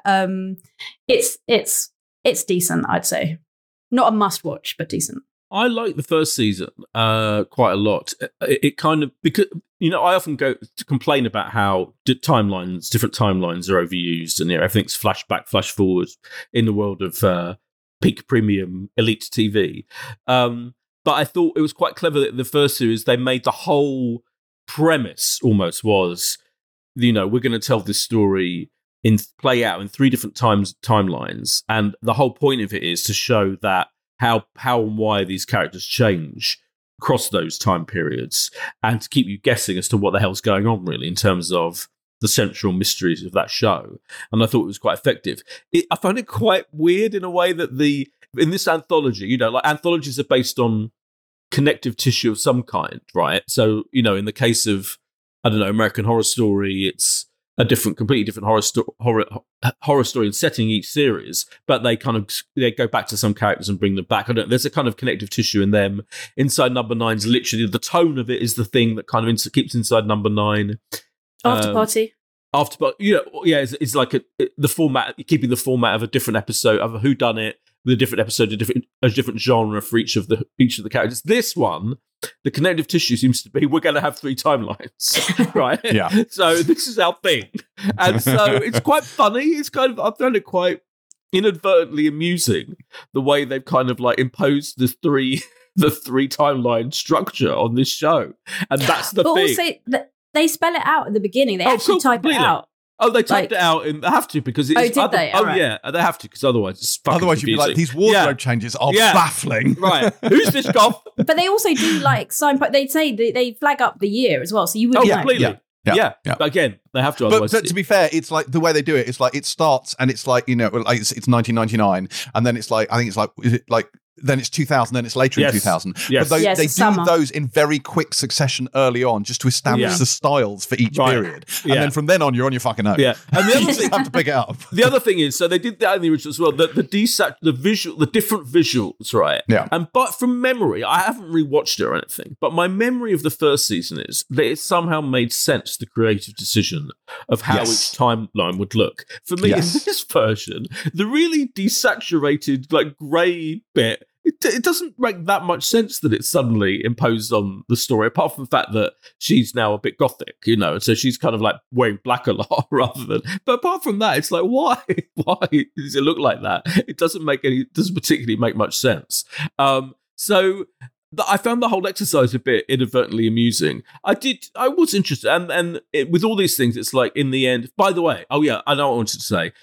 it's decent, I'd say. Not a must watch, but decent. I like the first season quite a lot. It kind of, because, I often go to complain about how different timelines are overused, and everything's flashback, flash forward in the world of peak premium elite TV. But I thought it was quite clever that in the first series, they made the whole premise almost was, we're going to tell this story play out in 3 different timelines. And the whole point of it is to show that how and why these characters change across those time periods, and to keep you guessing as to what the hell's going on, really, in terms of the central mysteries of that show. And I thought it was quite effective. I found it quite weird in a way that in this anthology, like anthologies are based on connective tissue of some kind, right? So, in the case of, I don't know, American Horror Story, it's a completely different horror story and setting each series, but they go back to some characters and bring them back. I don't know, there's a kind of connective tissue in them. Inside Number 9's literally the tone of it is the thing that kind of keeps Inside Number 9. After Party. It's like the format, keeping the format of a different episode of a whodunit with a different episode, a different genre for each of the characters. This one, the connective tissue seems to be we're going to have 3 timelines, right? Yeah. So this is our thing, and so it's quite funny. It's kind of, I found it quite inadvertently amusing the way they've kind of like imposed the three timeline structure on this show, and that's the thing. But also, they spell it out at the beginning. They actually type it out. Oh, they typed it out, and they have to because it's. Oh, did they? Yeah, they have to because otherwise it's fucking Otherwise, you'd be like, these wardrobe changes are baffling. Right? Who's this goth? But they also do like they say they flag up the year as well, so you would. Completely. Yeah. But again, they have to. But to be fair, it's like the way they do it. It's like it starts and it's like it's 1999, and then it's like I think it's like is it like. Then it's 2000, then it's later in 2000. Yes. But they do those in very quick succession early on just to establish the styles for each period. And then from then on, you're on your fucking own. Yeah. And the other thing, have to pick it up. The other thing is, so they did that in the original as well, the different visuals, right? Yeah. But from memory, I haven't rewatched it or anything, but my memory of the first season is that it somehow made sense, the creative decision of how each timeline would look. For me, in this version, the really desaturated, like grey bit, it doesn't make that much sense that it's suddenly imposed on the story, apart from the fact that she's now a bit gothic, and so she's kind of like wearing black a lot rather than. But apart from that, it's like, why does it look like that? It doesn't particularly make much sense. So I found the whole exercise a bit inadvertently amusing. I was interested, and with all these things, it's like in the end. By the way, I know what I wanted to say.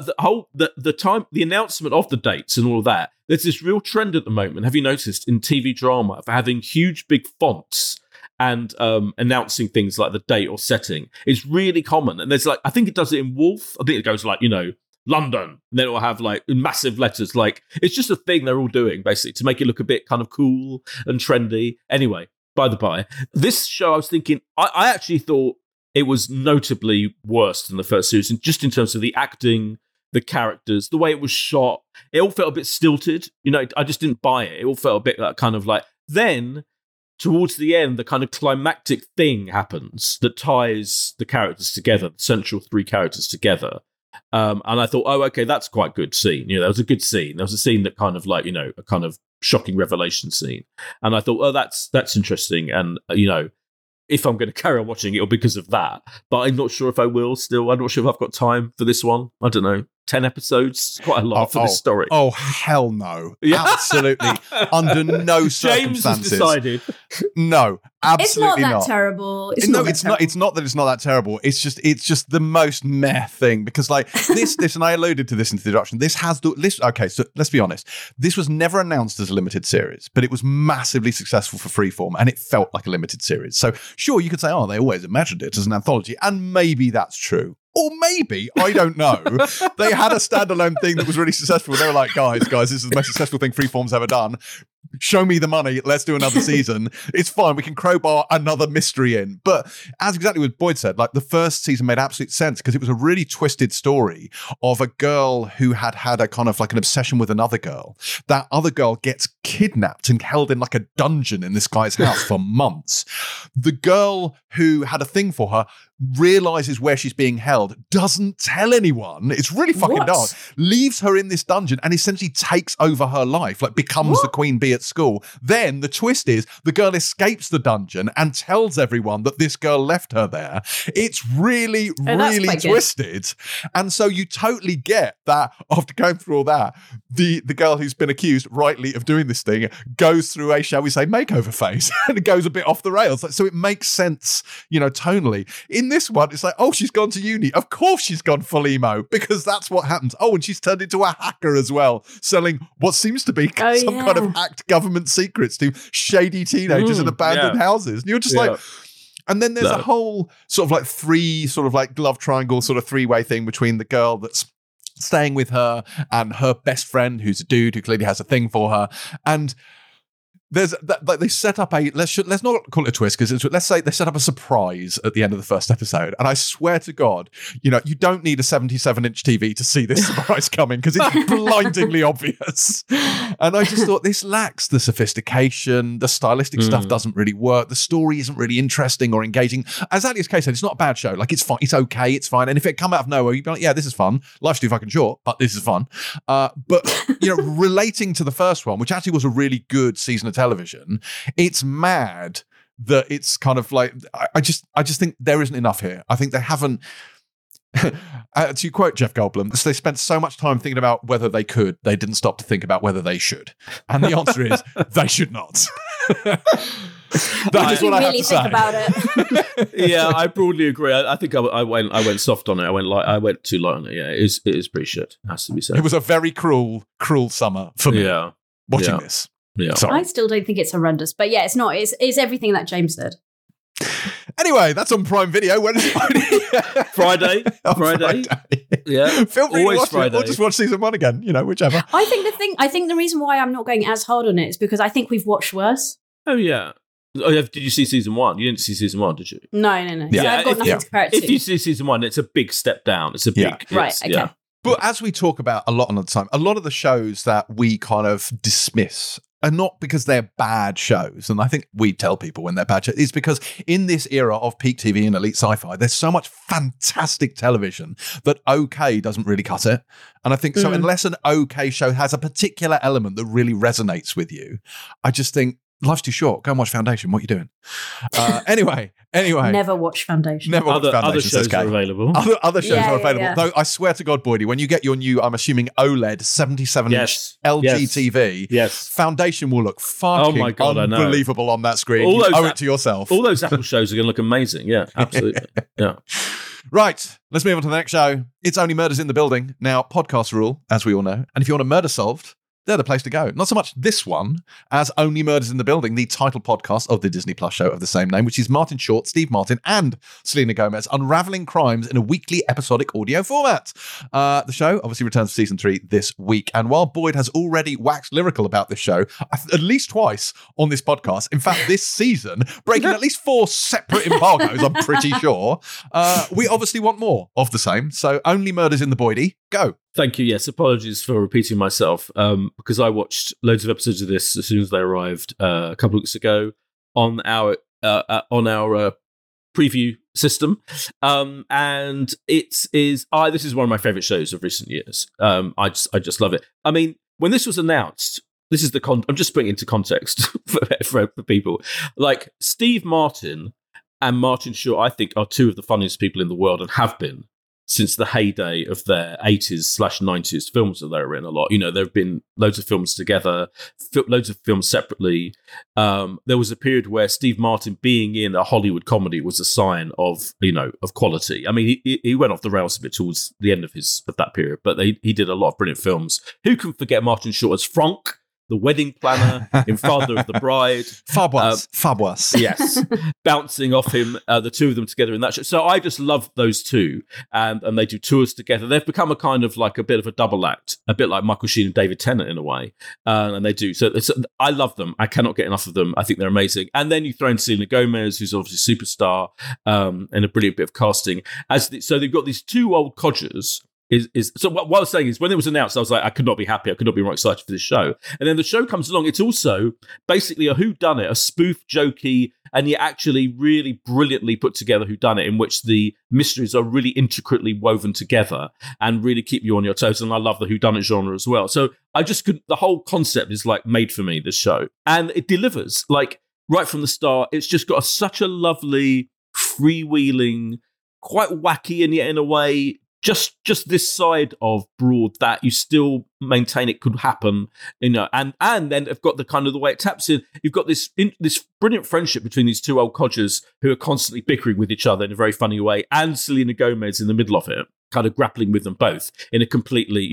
The announcement of the dates and all of that. There's this real trend at the moment. Have you noticed in TV drama for having huge big fonts and announcing things like the date or setting? It's really common, and there's like I think it does it in Wolf. I think it goes like London, and then it will have like massive letters. Like it's just a thing they're all doing basically to make it look a bit kind of cool and trendy. Anyway, by the by, this show I was thinking I actually thought it was notably worse than the first series, and just in terms of the acting, the characters, the way it was shot, it all felt a bit stilted. I just didn't buy it. It all felt a bit like kind of like then. Towards the end, the kind of climactic thing happens that ties the characters together, the central 3 characters together. And I thought, oh, okay, that's quite a good scene. That was a good scene. There was a scene that kind of like, a kind of shocking revelation scene. And I thought, oh, that's interesting. And, if I'm going to carry on watching it, it'll be because of that. But I'm not sure if I will still. I'm not sure if I've got time for this one. I don't know. 10 episodes? It's quite a lot for this story. Oh, hell no. Yeah. Absolutely. Under no circumstances. James has decided. No, absolutely not. It's not that terrible. It's not that it's not that terrible. It's just the most meh thing because like this, and I alluded to this in the introduction. Okay, so let's be honest. This was never announced as a limited series, but it was massively successful for Freeform and it felt like a limited series. So sure, you could say, oh, they always imagined it as an anthology, and maybe that's true. Or maybe, I don't know, they had a standalone thing that was really successful. They were like, guys, this is the most successful thing Freeform's ever done. show me the money, let's do another season. It's fine, we can crowbar another mystery in. But as exactly what Boyd said, like the first season made absolute sense because it was a really twisted story of a girl who had a kind of like an obsession with another girl. That other girl gets kidnapped and held in like a dungeon in this guy's house for months. The girl who had a thing for her realizes where she's being held, doesn't tell anyone. It's really fucking dark. Leaves her in this dungeon and essentially takes over her life, like becomes the queen bee at school. Then the twist is the girl escapes the dungeon and tells everyone that this girl left her there. It's really, really twisted. And so you totally get that after going through all that, the girl who's been accused rightly of doing this thing goes through a, shall we say, makeover phase and it goes a bit off the rails. So it makes sense, tonally. In this one, it's like, oh, she's gone to uni. Of course she's gone full emo because that's what happens. Oh, and she's turned into a hacker as well, selling what seems to be some kind of hacked government secrets to shady teenagers in abandoned houses. And you're just like... And then there's a whole sort of like three sort of like love triangle sort of three-way thing between the girl that's staying with her and her best friend who's a dude who clearly has a thing for her. And there's like they set up a let's not call it a twist because let's say they set up a surprise at the end of the first episode, and I swear to God, you don't need a 77-inch TV to see this surprise coming because it's blindingly obvious. And I just thought this lacks the sophistication, the stylistic stuff doesn't really work, the story isn't really interesting or engaging. As Ali's case said, it's not a bad show. Like it's fine, it's okay, it's fine. And if it come out of nowhere, you'd be like, yeah, this is fun. Life's too fucking short, but this is fun. But relating to the first one, which actually was a really good season of television, it's mad that it's kind of like I just think there isn't enough here. I think they haven't to quote Jeff Goldblum, they spent so much time thinking about whether they could, they didn't stop to think about whether they should. And the answer is they should not. That's what I have to say about it. Yeah, I broadly agree. I think I went soft on it. I went too light on it. Yeah, it is pretty shit. Has to be said. It was a very cruel summer for me. Yeah, watching this. Yeah, I still don't think it's horrendous, but yeah, it's not. It's everything that James said. Anyway, that's on Prime Video. When is it? Friday. Friday. Yeah. Feel free to watch Friday. It or just watch season 1 again, whichever. I think the reason why I'm not going as hard on it is because I think we've watched worse. Oh, yeah. Oh, did you see season 1? You didn't see season 1, did you? No. Yeah. So I've got nothing to compare it to. If you see season 1, it's a big step down. It's a big... Right, okay. Yeah. But as we talk about a lot of the time, a lot of the shows that we kind of dismiss are not because they're bad shows. And I think we tell people when they're bad shows. It's because in this era of peak TV and elite sci-fi, there's so much fantastic television that okay doesn't really cut it. And I think so unless an okay show has a particular element that really resonates with you, I just think life's too short. Go and watch Foundation. What are you doing? Anyway. Never watch Foundation. Never watch Foundation. Other shows are available. Other shows are available. Yeah. Though I swear to God, Boydie, when you get your new, I'm assuming OLED 77-inch LG TV, Foundation will look fucking unbelievable on that screen. You owe it to yourself. All those Apple shows are going to look amazing. Yeah, absolutely. Yeah. Right, let's move on to the next show. It's Only Murders in the Building. Now, podcast rule, as we all know. And if you want a murder solved, they're the place to go. Not so much this one as Only Murders in the Building, the title podcast of the Disney Plus show of the same name, which is Martin Short, Steve Martin, and Selena Gomez unraveling crimes in a weekly episodic audio format. The show obviously returns for season 3 this week. And while Boyd has already waxed lyrical about this show, at least twice on this podcast, in fact, this season, breaking at least 4 separate embargoes, I'm pretty sure, we obviously want more of the same. So Only Murders in the Boydie, go. Thank you. Yes, apologies for repeating myself because I watched loads of episodes of this as soon as they arrived a couple of weeks ago on our preview system, and this is one of my favorite shows of recent years. I just love it. I mean, when this was announced, this is I'm just putting it into context for people. Like Steve Martin and Martin Short, I think, are 2 of the funniest people in the world and have been since the heyday of their 80s/90s films that they were in a lot. There have been loads of films together, loads of films separately. There was a period where Steve Martin being in a Hollywood comedy was a sign of quality. I mean, he went off the rails a bit towards the end of that period, but he did a lot of brilliant films. Who can forget Martin Short as Franck the wedding planner, in Father of the Bride. Fabulous. Yes. Bouncing off him, the two of them together in that show. So I just love those two. And they do tours together. They've become a kind of like a bit of a double act, a bit like Michael Sheen and David Tennant in a way. And they do. So I love them. I cannot get enough of them. I think they're amazing. And then you throw in Selena Gomez, who's obviously a superstar, and a brilliant bit of casting. So they've got these two old codgers. So what I was saying is, when it was announced, I was like, I could not be happy. I could not be more excited for this show. And then the show comes along. It's also basically a whodunit, a spoof, jokey, and yet actually really brilliantly put together whodunit, in which the mysteries are really intricately woven together and really keep you on your toes. And I love the whodunit genre as well. So I just couldn't. The whole concept is like made for me, this show, and it delivers like right from the start. It's just got such a lovely, freewheeling, quite wacky, and yet in a way, just this side of Broad that you still maintain it could happen, and then I've got the kind of the way it taps in. You've got this brilliant friendship between these two old codgers who are constantly bickering with each other in a very funny way, and Selena Gomez in the middle of it, kind of grappling with them both in a completely,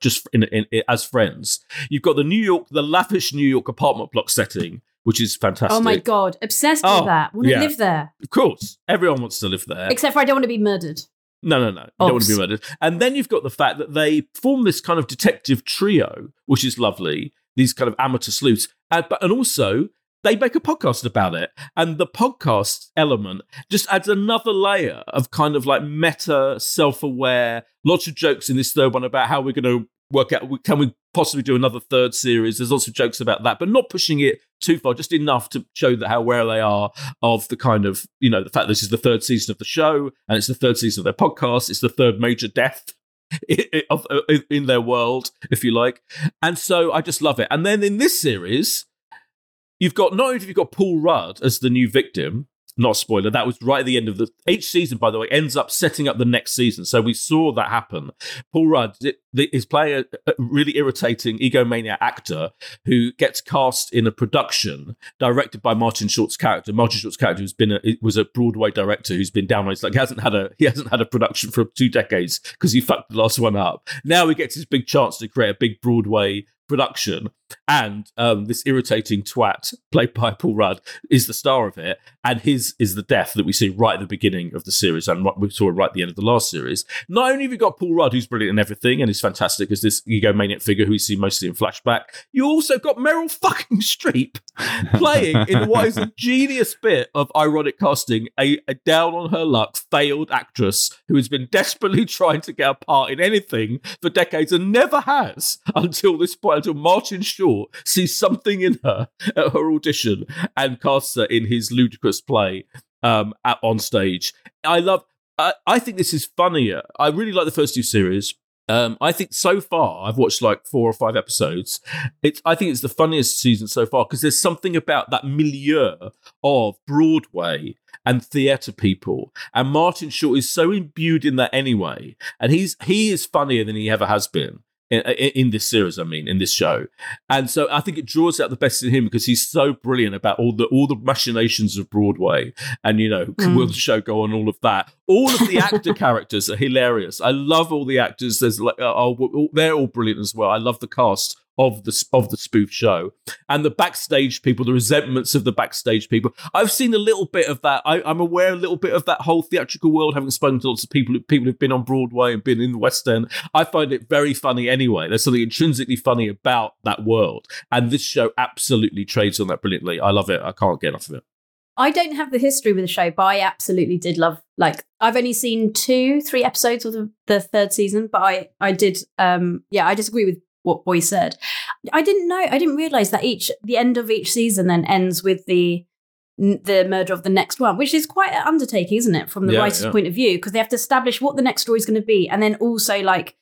as friends. You've got the lavish New York apartment block setting, which is fantastic. Oh my God, obsessed with that. Want to live there. Of course, everyone wants to live there. Except for I don't want to be murdered. No. You don't want to be murdered. And then you've got the fact that they form this kind of detective trio, which is lovely, these kind of amateur sleuths. And also, they make a podcast about it. And the podcast element just adds another layer of kind of like meta, self-aware, lots of jokes in this third one about how we're going to work out, can we possibly do another third series? There's lots of jokes about that, but not pushing it too far, just enough to show that how aware they are of the kind of, the fact that this is the third season of the show, and it's the third season of their podcast. It's the third major death in their world, if you like. And so I just love it. And then in this series, not only have you got Paul Rudd as the new victim, not a spoiler, that was right at the end of each season, by the way, ends up setting up the next season. So we saw that happen. Paul Rudd is playing a really irritating egomaniac actor who gets cast in a production directed by Martin Short's character. Martin Short's character was a Broadway director who's been down. It's like he hasn't had a production for 2 decades because he fucked the last one up. Now he gets his big chance to create a big Broadway production, and this irritating twat played by Paul Rudd is the star of it, and his is the death that we see right at the beginning of the series, and we saw right at the end of the last series. Not only have you got Paul Rudd, who's brilliant in everything and is fantastic as this egomaniac figure who we see mostly in flashback, you also got Meryl fucking Streep playing in what is a genius bit of ironic casting, a down on her luck failed actress who has been desperately trying to get a part in anything for decades and never has until this point, until Martin Short sees something in her at her audition and casts her in his ludicrous play on stage. I think this is funnier. I really like the first 2 series. I think so far, I've watched like 4 or 5 episodes. I think it's the funniest season so far because there's something about that milieu of Broadway and theatre people. And Martin Short is so imbued in that anyway. And he is funnier than he ever has been. In this series, in this show. And so I think it draws out the best in him because he's so brilliant about all the machinations of Broadway and, will the show go on, all of that. All of the actor characters are hilarious. I love all the actors. There's they're all brilliant as well. I love the cast of the spoof show and the backstage people, the resentments of the backstage people. I've seen a little bit of that. I'm aware a little bit of that whole theatrical world, having spoken to lots of people who've been on Broadway and been in the West End. I find it very funny anyway. There's something intrinsically funny about that world. And this show absolutely trades on that brilliantly. I love it. I can't get enough of it. I don't have the history with the show, but I absolutely did love, I've only seen 2-3 episodes of the third season, but I did, I disagree with what Boy said. I didn't realize that the end of each season then ends with the murder of the next one, which is quite an undertaking, isn't it, from the writer's point of view, because they have to establish what the next story is going to be, and then also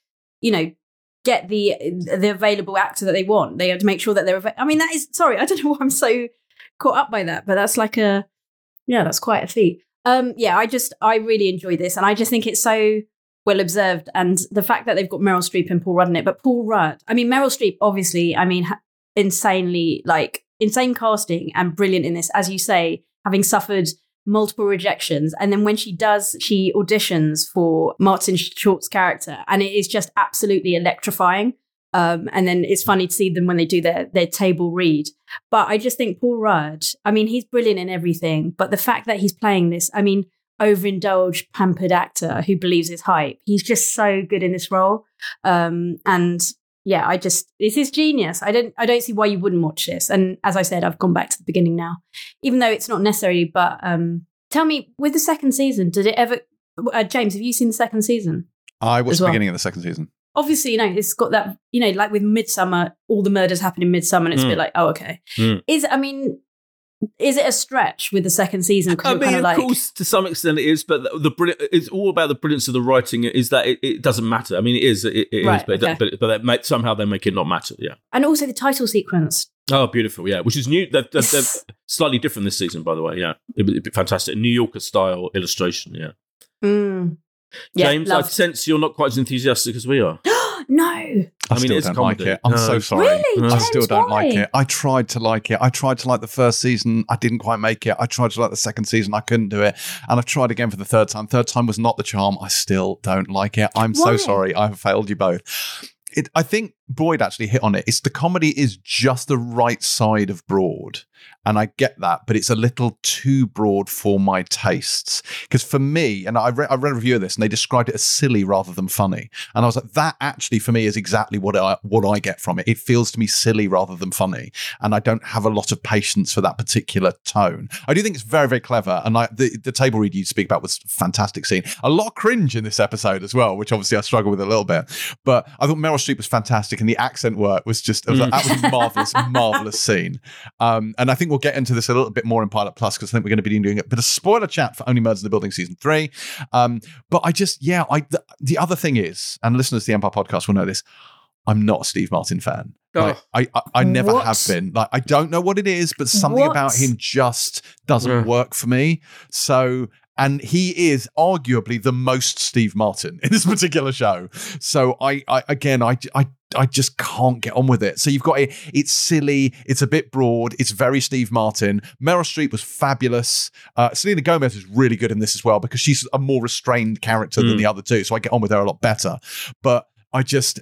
get the available actor that they want. They have to make sure that they're. That is, sorry, I don't know why I'm so caught up by that, but that's that's quite a feat. I really enjoy this, and I just think it's so well observed, and the fact that they've got Meryl Streep and Paul Rudd in it. But Paul Rudd, Meryl Streep, obviously, insanely, insane casting and brilliant in this, as you say, having suffered multiple rejections. And then when she auditions for Martin Short's character, and it is just absolutely electrifying. And then it's funny to see them when they do their table read. But I just think Paul Rudd, I mean, he's brilliant in everything. But the fact that he's playing this, I mean, overindulged, pampered actor who believes his hype, he's just so good in this role. And yeah, this is genius. I don't see why you wouldn't watch this. And as I said, I've gone back to the beginning now, even though it's not necessary. But tell me, with the second season, did it ever... James, have you seen the second season? I watched the beginning of the second season. Obviously, it's got that, like with Midsommar, all the murders happen in Midsommar, and it's a bit like, oh, okay. Is it a stretch with the second season? I mean, of course, to some extent it is, but it's all about the brilliance of the writing. Is that it doesn't matter? I mean, it is, but somehow they make it not matter. Yeah, and also the title sequence. Oh, beautiful! Yeah, which is new. They're slightly different this season, by the way. Yeah, it'd be fantastic. New Yorker style illustration. Yeah. James, I sense you're not quite as enthusiastic as we are. No. I still don't like it. I'm so sorry. Really? I still don't why? like it. I tried to like it. I tried to like the first season. I didn't quite make it. I tried to like the second season. I couldn't do it. And I've tried again for the third time. Third time was not the charm. I still don't like it. I'm so sorry. I've failed you both. I think Boyd actually hit on it. It's the comedy is just the right side of broad. And I get that, but it's a little too broad for my tastes. Because for me, and I read a review of this, and they described it as silly rather than funny. And I was like, that actually for me is exactly what I get from it. It feels to me silly rather than funny. And I don't have a lot of patience for that particular tone. I do think it's very, very clever. And the table read you speak about was a fantastic scene. A lot of cringe in this episode as well, which obviously I struggle with a little bit. But I thought Meryl Streep was fantastic, and the accent work was just, that was a marvelous, marvelous scene. And I think we'll get into this a little bit more in Pilot Plus, because I think we're going to be doing a bit of spoiler chat for Only Murders in the Building Season 3. But I just, the other thing is, and listeners to the Empire Podcast will know this, I'm not a Steve Martin fan. Like, I never have been. Like, I don't know what it is, but something about him just doesn't work for me. So... And he is arguably the most Steve Martin in this particular show. So I just can't get on with it. So you've got it's silly, it's a bit broad, it's very Steve Martin. Meryl Streep was fabulous. Selena Gomez is really good in this as well, because she's a more restrained character than the other two. So I get on with her a lot better. But I just,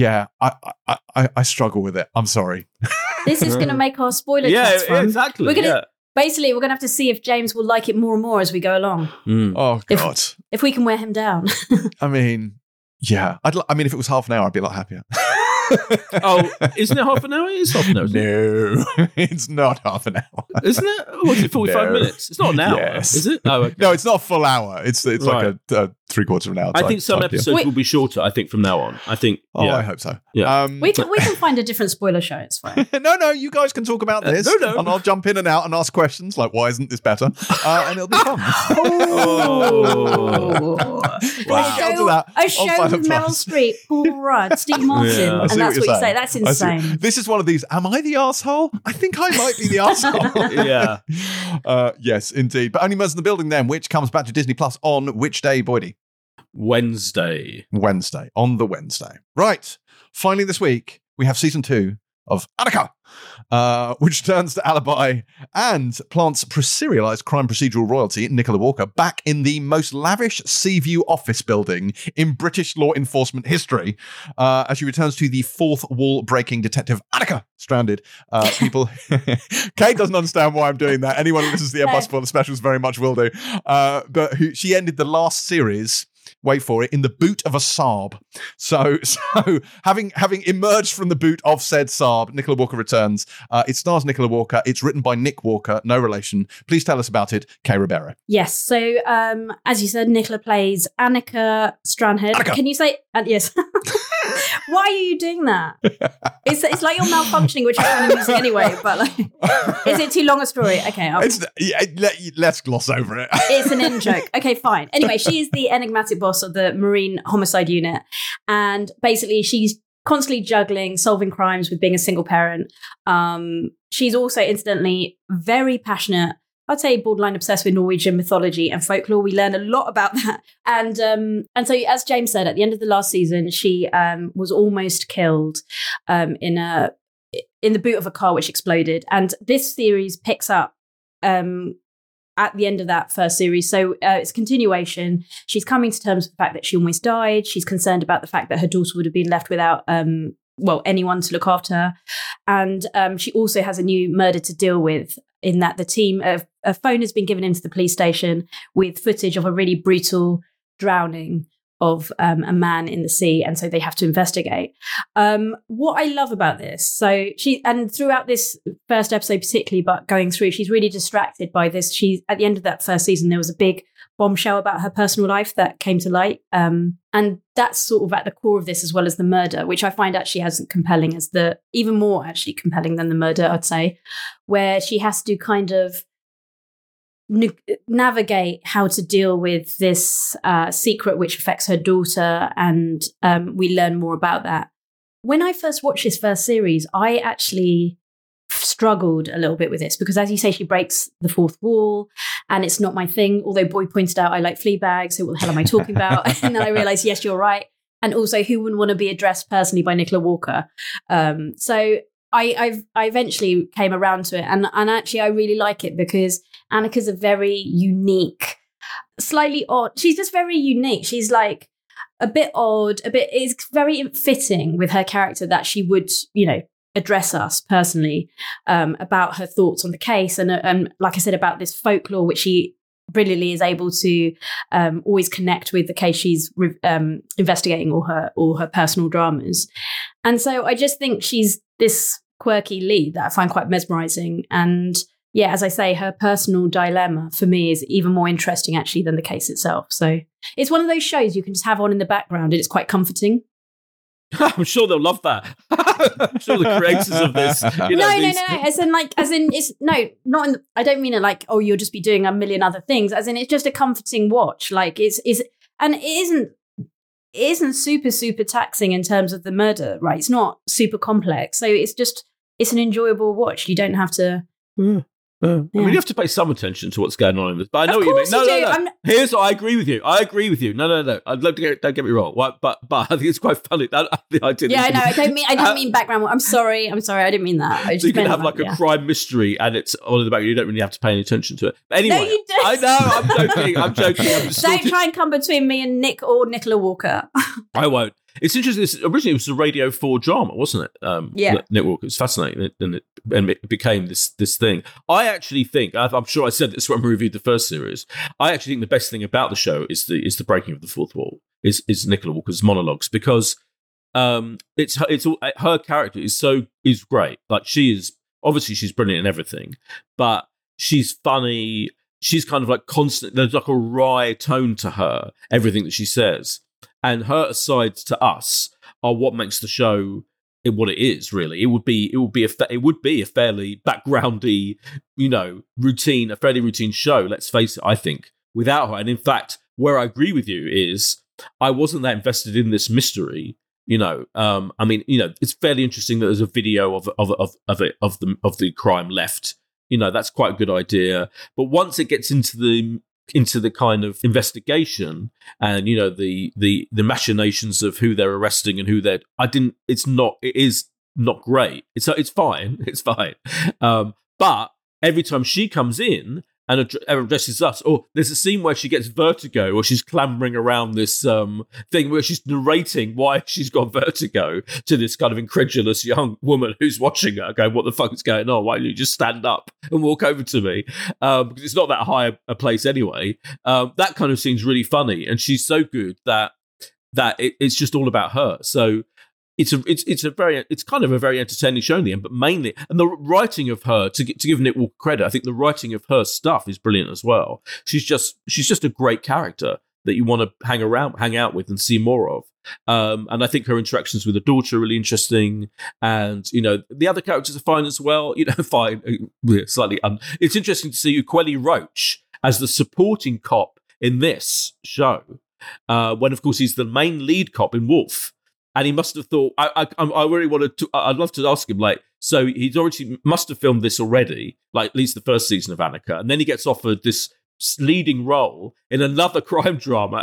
I struggle with it. I'm sorry. This is going to make our spoiler chats fun. Exactly. Basically, we're going to have to see if James will like it more and more as we go along. Oh, God. If we can wear him down. I mean, yeah. If it was half an hour, I'd be a lot happier. Oh, isn't it half an hour? It is half an hour. No, it's not half an hour. Isn't it? Or is it 45 minutes? It's not an hour, is it? Oh, okay. No, it's not a full hour. It's like a 3/4 of an hour. I think some episodes will be shorter, I think, from now on. I think. I hope so. Yeah. We can find a different spoiler show. It's fine. No, you guys can talk about this. No. And I'll jump in and out and ask questions like, why isn't this better? And it'll be fun. A show with Meryl Streep, Paul Rudd, Steve Martin, and that's what you say. That's insane. This is one of these. Am I the arsehole? I think I might be the arsehole. Yeah. Yes, indeed. But Only Murders in the Building then, which comes back to Disney Plus on which day, Boydie? Wednesday. On the Wednesday. Right. Finally this week, we have season 2 of Attica, which turns to Alibi and plants serialized crime procedural royalty Nicola Walker back in the most lavish Seaview office building in British law enforcement history, as she returns to the fourth wall-breaking detective Attica stranded. Kate doesn't understand why I'm doing that. Anyone who listens to the Empire Spoiler Specials very much will do. But she ended the last series, wait for it, in the boot of a Saab. So having emerged from the boot of said Saab, Nicola Walker returns. It stars Nicola Walker. It's written by Nick Walker, no relation. Please tell us about it, Kay Ribeiro. Yes. So as you said, Nicola plays Annika Strandhead. Annika. Can you say yes? Why are you doing that? It's like you're malfunctioning, which is kind of amusing anyway. But like, is it too long a story? Okay, let's gloss over it. It's an in joke. Okay, fine. Anyway, she's the enigmatic boss of the Marine Homicide Unit, and basically she's constantly juggling solving crimes with being a single parent. She's also, incidentally, very passionate, I'd say borderline obsessed with Norwegian mythology and folklore. We learn a lot about that. And so, as James said, at the end of the last season, she was almost killed in the boot of a car which exploded. And this series picks up at the end of that first series. So it's a continuation. She's coming to terms with the fact that she almost died. She's concerned about the fact that her daughter would have been left without anyone to look after her. And she also has a new murder to deal with, in that the team, a phone has been given into the police station with footage of a really brutal drowning of a man in the sea, and so they have to investigate. What I love about this, so and throughout this first episode particularly, but going through, she's really distracted by this. She, at the end of that first season, there was a big bombshell about her personal life that came to light, and that's sort of at the core of this, as well as the murder, which I find actually as compelling as even more actually compelling than the murder, I'd say, where she has to kind of navigate how to deal with this secret which affects her daughter, and we learn more about that. When I first watched this first series, I actually struggled a little bit with this because, as you say, she breaks the fourth wall, and it's not my thing. Although Boy pointed out I like Fleabag, so what the hell am I talking about? And then I realised, yes, you're right. And also, who wouldn't want to be addressed personally by Nicola Walker? So I eventually came around to it, and actually I really like it because Annika's a very unique, slightly odd. She's just very unique. She's like a bit odd, it's very fitting with her character that she would, address us personally about her thoughts on the case. And like I said, about this folklore, which she brilliantly is able to always connect with the case she's investigating, or her personal dramas. And so I just think she's this quirky lead that I find quite mesmerizing. And yeah, as I say, her personal dilemma for me is even more interesting actually than the case itself. So it's one of those shows you can just have on in the background and it's quite comforting. I'm sure they'll love that. I'm sure the creators of this. No. I don't mean it like, oh, you'll just be doing a million other things. As in, it's just a comforting watch. Like and it isn't super, super taxing in terms of the murder, right? It's not super complex. So it's an enjoyable watch. You don't have to. I mean, you have to pay some attention to what's going on in this, but I know what you mean. No. Here's what I agree with you. No. I'd love to don't get me wrong. But I think it's quite funny. The idea. Yeah, I know. I don't mean background. I'm sorry. I didn't mean that. So you can have like a crime mystery, and it's all in the background. You don't really have to pay any attention to it. But anyway, no, you don't. I know. I'm joking. Don't try and come between me and Nick or Nicola Walker. I won't. It's interesting. Originally, it was a Radio 4 drama, wasn't it? Yeah. Nick Walker. It's fascinating, and it became this thing. I actually think, I'm sure I said this when we reviewed the first series, I actually think the best thing about the show is the breaking of the fourth wall, is Nicola Walker's monologues, because it's her character is great. Like, she's brilliant in everything, but she's funny. She's kind of like constant. There's like a wry tone to her, everything that she says. And her asides to us are what makes the show what it is. Really, it would be a fairly backgroundy, routine, a fairly routine show. Let's face it. I think without her, and in fact, where I agree with you is I wasn't that invested in this mystery. It's fairly interesting that there's a video of the crime left. That's quite a good idea. But once it gets into the kind of investigation and the machinations of who they're arresting and who it is not great. It's fine. But every time she comes in and addresses us, or there's a scene where she gets vertigo, or she's clambering around this thing where she's narrating why she's got vertigo to this kind of incredulous young woman who's watching her, going, "What the fuck is going on? Why don't you just stand up and walk over to me?" Because it's not that high a place anyway. That kind of scene's really funny, and she's so good that it's just all about her. So it's kind of a very entertaining show in the end, but mainly, and the writing of her, to give Nick Walker credit, I think the writing of her stuff is brilliant as well. She's just a great character that you want to hang out with and see more of. And I think her interactions with the daughter are really interesting, and the other characters are fine as well. Fine, slightly. It's interesting to see Ukweli Roach as the supporting cop in this show, when of course he's the main lead cop in Wolf. And he must have thought, I really wanted to, I'd love to ask him, like, so he's already must have filmed this already, like at least the first season of Annika. And then he gets offered this leading role in another crime drama,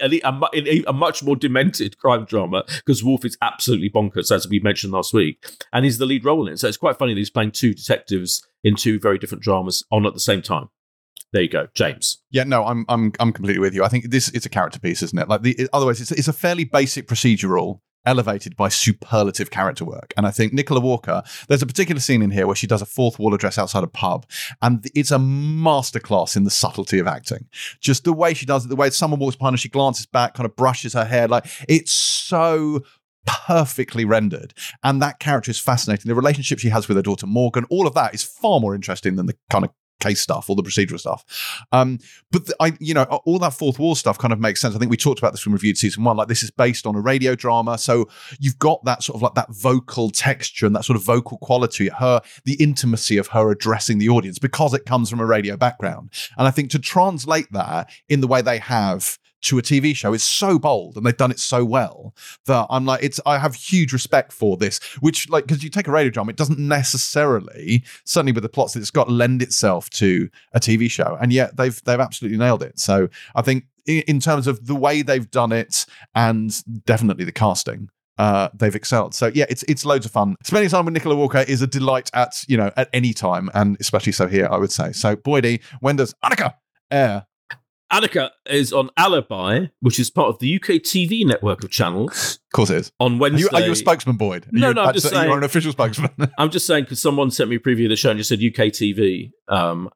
a much more demented crime drama, because Wolf is absolutely bonkers, as we mentioned last week. And he's the lead role in it. So it's quite funny that he's playing two detectives in two very different dramas on at the same time. There you go, James. Yeah, no, I'm completely with you. I think it's a character piece, isn't it? Like otherwise, it's a fairly basic procedural. elevated by superlative character work. And I think Nicola Walker, there's a particular scene in here where she does a fourth wall address outside a pub, and it's a masterclass in the subtlety of acting. Just the way she does it, the way someone walks behind her, she glances back, kind of brushes her hair, like it's so perfectly rendered. And that character is fascinating. The relationship she has with her daughter Morgan, all of that is far more interesting than the kind of case stuff, all the procedural stuff. But all that fourth wall stuff kind of makes sense. I think we talked about this when we reviewed season 1. Like, this is based on a radio drama, so you've got that sort of like that vocal texture and that sort of vocal quality, the intimacy of her addressing the audience, because it comes from a radio background. And I think to translate that in the way they have to a TV show is so bold, and they've done it so well that I'm like, I have huge respect for this, which, like, because you take a radio drama, it doesn't necessarily, certainly with the plots that it's got, lend itself to a TV show, and yet they've absolutely nailed it. So I think in terms of the way they've done it and definitely the casting, they've excelled. So yeah, it's loads of fun. Spending time with Nicola Walker is a delight at any time, and especially so here, I would say. So Boydie, when does Annika air? Annika is on Alibi, which is part of the UK TV network of channels. Of course it is. On Wednesday. Are you a spokesman, Boyd? No, I'm just saying. You're an official spokesman. I'm just saying because someone sent me a preview of the show and just said UK TV. God.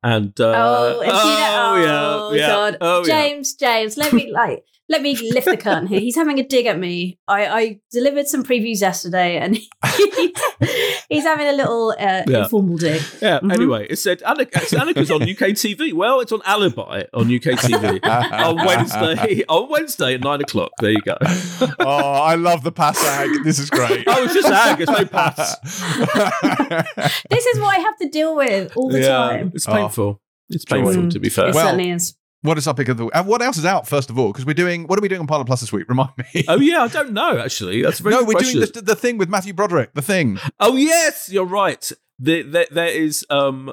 James, let me lift the curtain here. He's having a dig at me. I delivered some previews yesterday, and he's having a little informal dig. Yeah. Mm-hmm. Anyway, it said Annika's on UK TV. Well, it's on Alibi on UK TV on Wednesday at 9:00. There you go. Oh, I love the pass ag. This is great. Oh, it's just ag. It's no pass. This is what I have to deal with all the time. It's painful. It's painful, to be fair. It certainly is. What is our pick of the week? And what else is out, first of all? Because what are we doing on Pilot Plus this week? Remind me. Oh, yeah, I don't know, actually. That's a very good question. We're doing the thing with Matthew Broderick, The Thing. Oh, yes, you're right. There is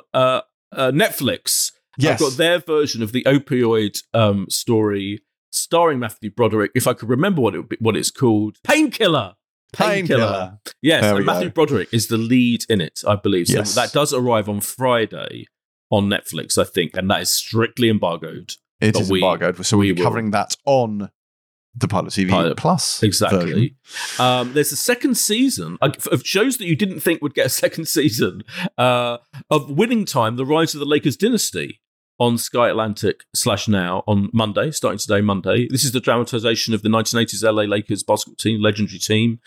Netflix. Yes. I've got their version of the opioid story starring Matthew Broderick. If I could remember what it's called. Painkiller. Yes, and Matthew Broderick is the lead in it, I believe. So that does arrive on Friday on Netflix, I think, and that is strictly embargoed. It is embargoed, so we're covering that on the Pilot TV Plus. Exactly. There's a second season of shows that you didn't think would get a second season of Winning Time, The Rise of the Lakers Dynasty on Sky Atlantic /Now on Monday, starting today, Monday. This is the dramatization of the 1980s LA Lakers basketball team, legendary team.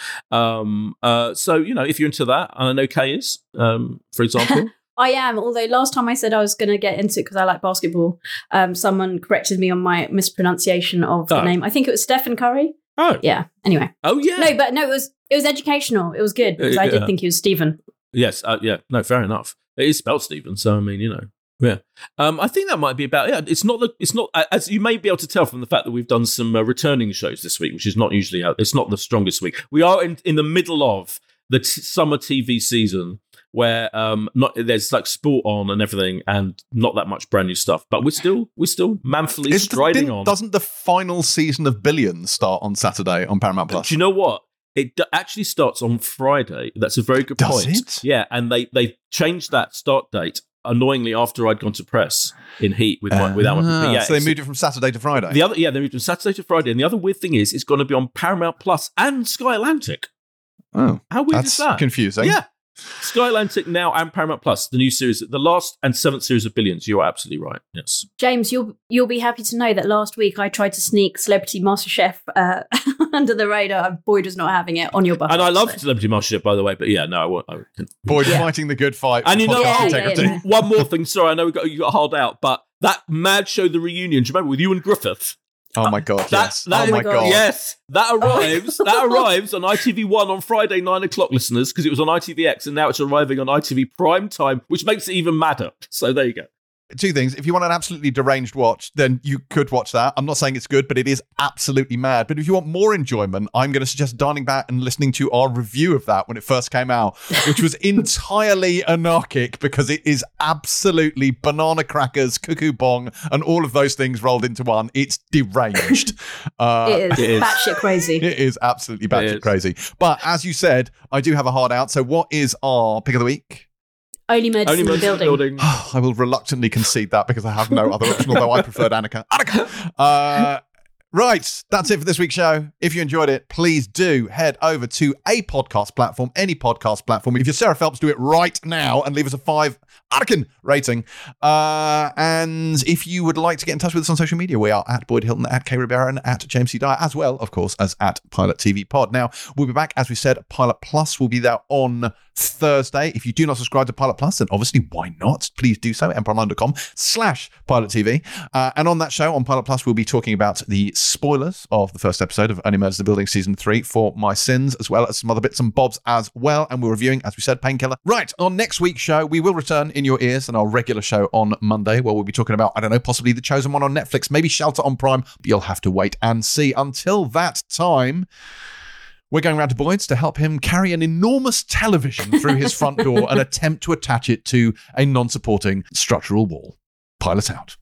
So, if you're into that, and I know Kay is, for example. I am, although last time I said I was going to get into it because I like basketball, someone corrected me on my mispronunciation of the name. I think it was Stephen Curry. Oh. Yeah. Anyway. Oh, yeah. No, but no, it was educational. It was good because I did think he was Stephen. Yes. Yeah. No, fair enough. It is spelled Stephen, so I mean, yeah. I think that might be about it. It's not as you may be able to tell from the fact that we've done some returning shows this week, which is not usually out. It's not the strongest week. We are in the middle of the summer TV season, where there's like sport on and everything, and not that much brand new stuff. But we're still manfully striding on. Doesn't the final season of Billions start on Saturday on Paramount Plus? Do you know what? It actually starts on Friday. That's a very good point. Does it? Yeah, and they changed that start date annoyingly after I'd gone to press in Heat with that one. Yeah, so they moved it from Saturday to Friday. They moved it from Saturday to Friday. And the other weird thing is, it's going to be on Paramount Plus and Sky Atlantic. Oh, how weird is that? That's confusing. Yeah. Sky Atlantic now and Paramount Plus, the new series, the last and 7th series of Billions. You're absolutely right. Yes, James, you'll be happy to know that last week I tried to sneak Celebrity MasterChef under the radar. Boyd was not having it on your behalf. And I love Celebrity MasterChef, by the way. But yeah, no, I won't. Boyd fighting the good fight. And integrity. One more thing. Sorry, I know you got hard out, but that mad show, The Reunion. Do you remember with Ewan Griffith? Oh my God! Yes. Oh my God! Yes, that arrives. That arrives on ITV1 on Friday 9:00, listeners, because it was on ITVX and now it's arriving on ITV Prime Time, which makes it even madder. So there you go. Two things. If you want an absolutely deranged watch, then you could watch that. I'm not saying it's good, but it is absolutely mad. But if you want more enjoyment, I'm going to suggest dialing back and listening to our review of that when it first came out, which was entirely anarchic because it is absolutely banana crackers, cuckoo bong, and all of those things rolled into one. It's deranged. It is batshit crazy. It is absolutely batshit crazy. But as you said, I do have a hard out. So what is our pick of the week? Only Murders in the Building. I will reluctantly concede that because I have no other option, although I preferred Annika. Right, that's it for this week's show. If you enjoyed it, please do head over to a podcast platform, any podcast platform. If you're Sarah Phelps, do it right now and leave us a 5 Anakin rating. And if you would like to get in touch with us on social media, we are at Boyd Hilton, at Kay Ribera, and at James C. Dyer, as well, of course, as at Pilot TV Pod. Now, we'll be back, as we said, Pilot Plus will be there on Thursday. If you do not subscribe to Pilot Plus, then obviously, why not? Please do so, empireonline.com/Pilot TV. And on that show, on Pilot Plus, we'll be talking about the spoilers of the first episode of Only Murders in the Building Season 3 for My Sins, as well as some other bits and bobs as well. And we're reviewing, as we said, Painkiller. Right, on next week's show, we will return in your ears and our regular show on Monday, where we'll be talking about, I don't know, possibly The Chosen One on Netflix, maybe Shelter on Prime, but you'll have to wait and see. Until that time, we're going around to Boyd's to help him carry an enormous television through his front door and attempt to attach it to a non-supporting structural wall. Pilot out.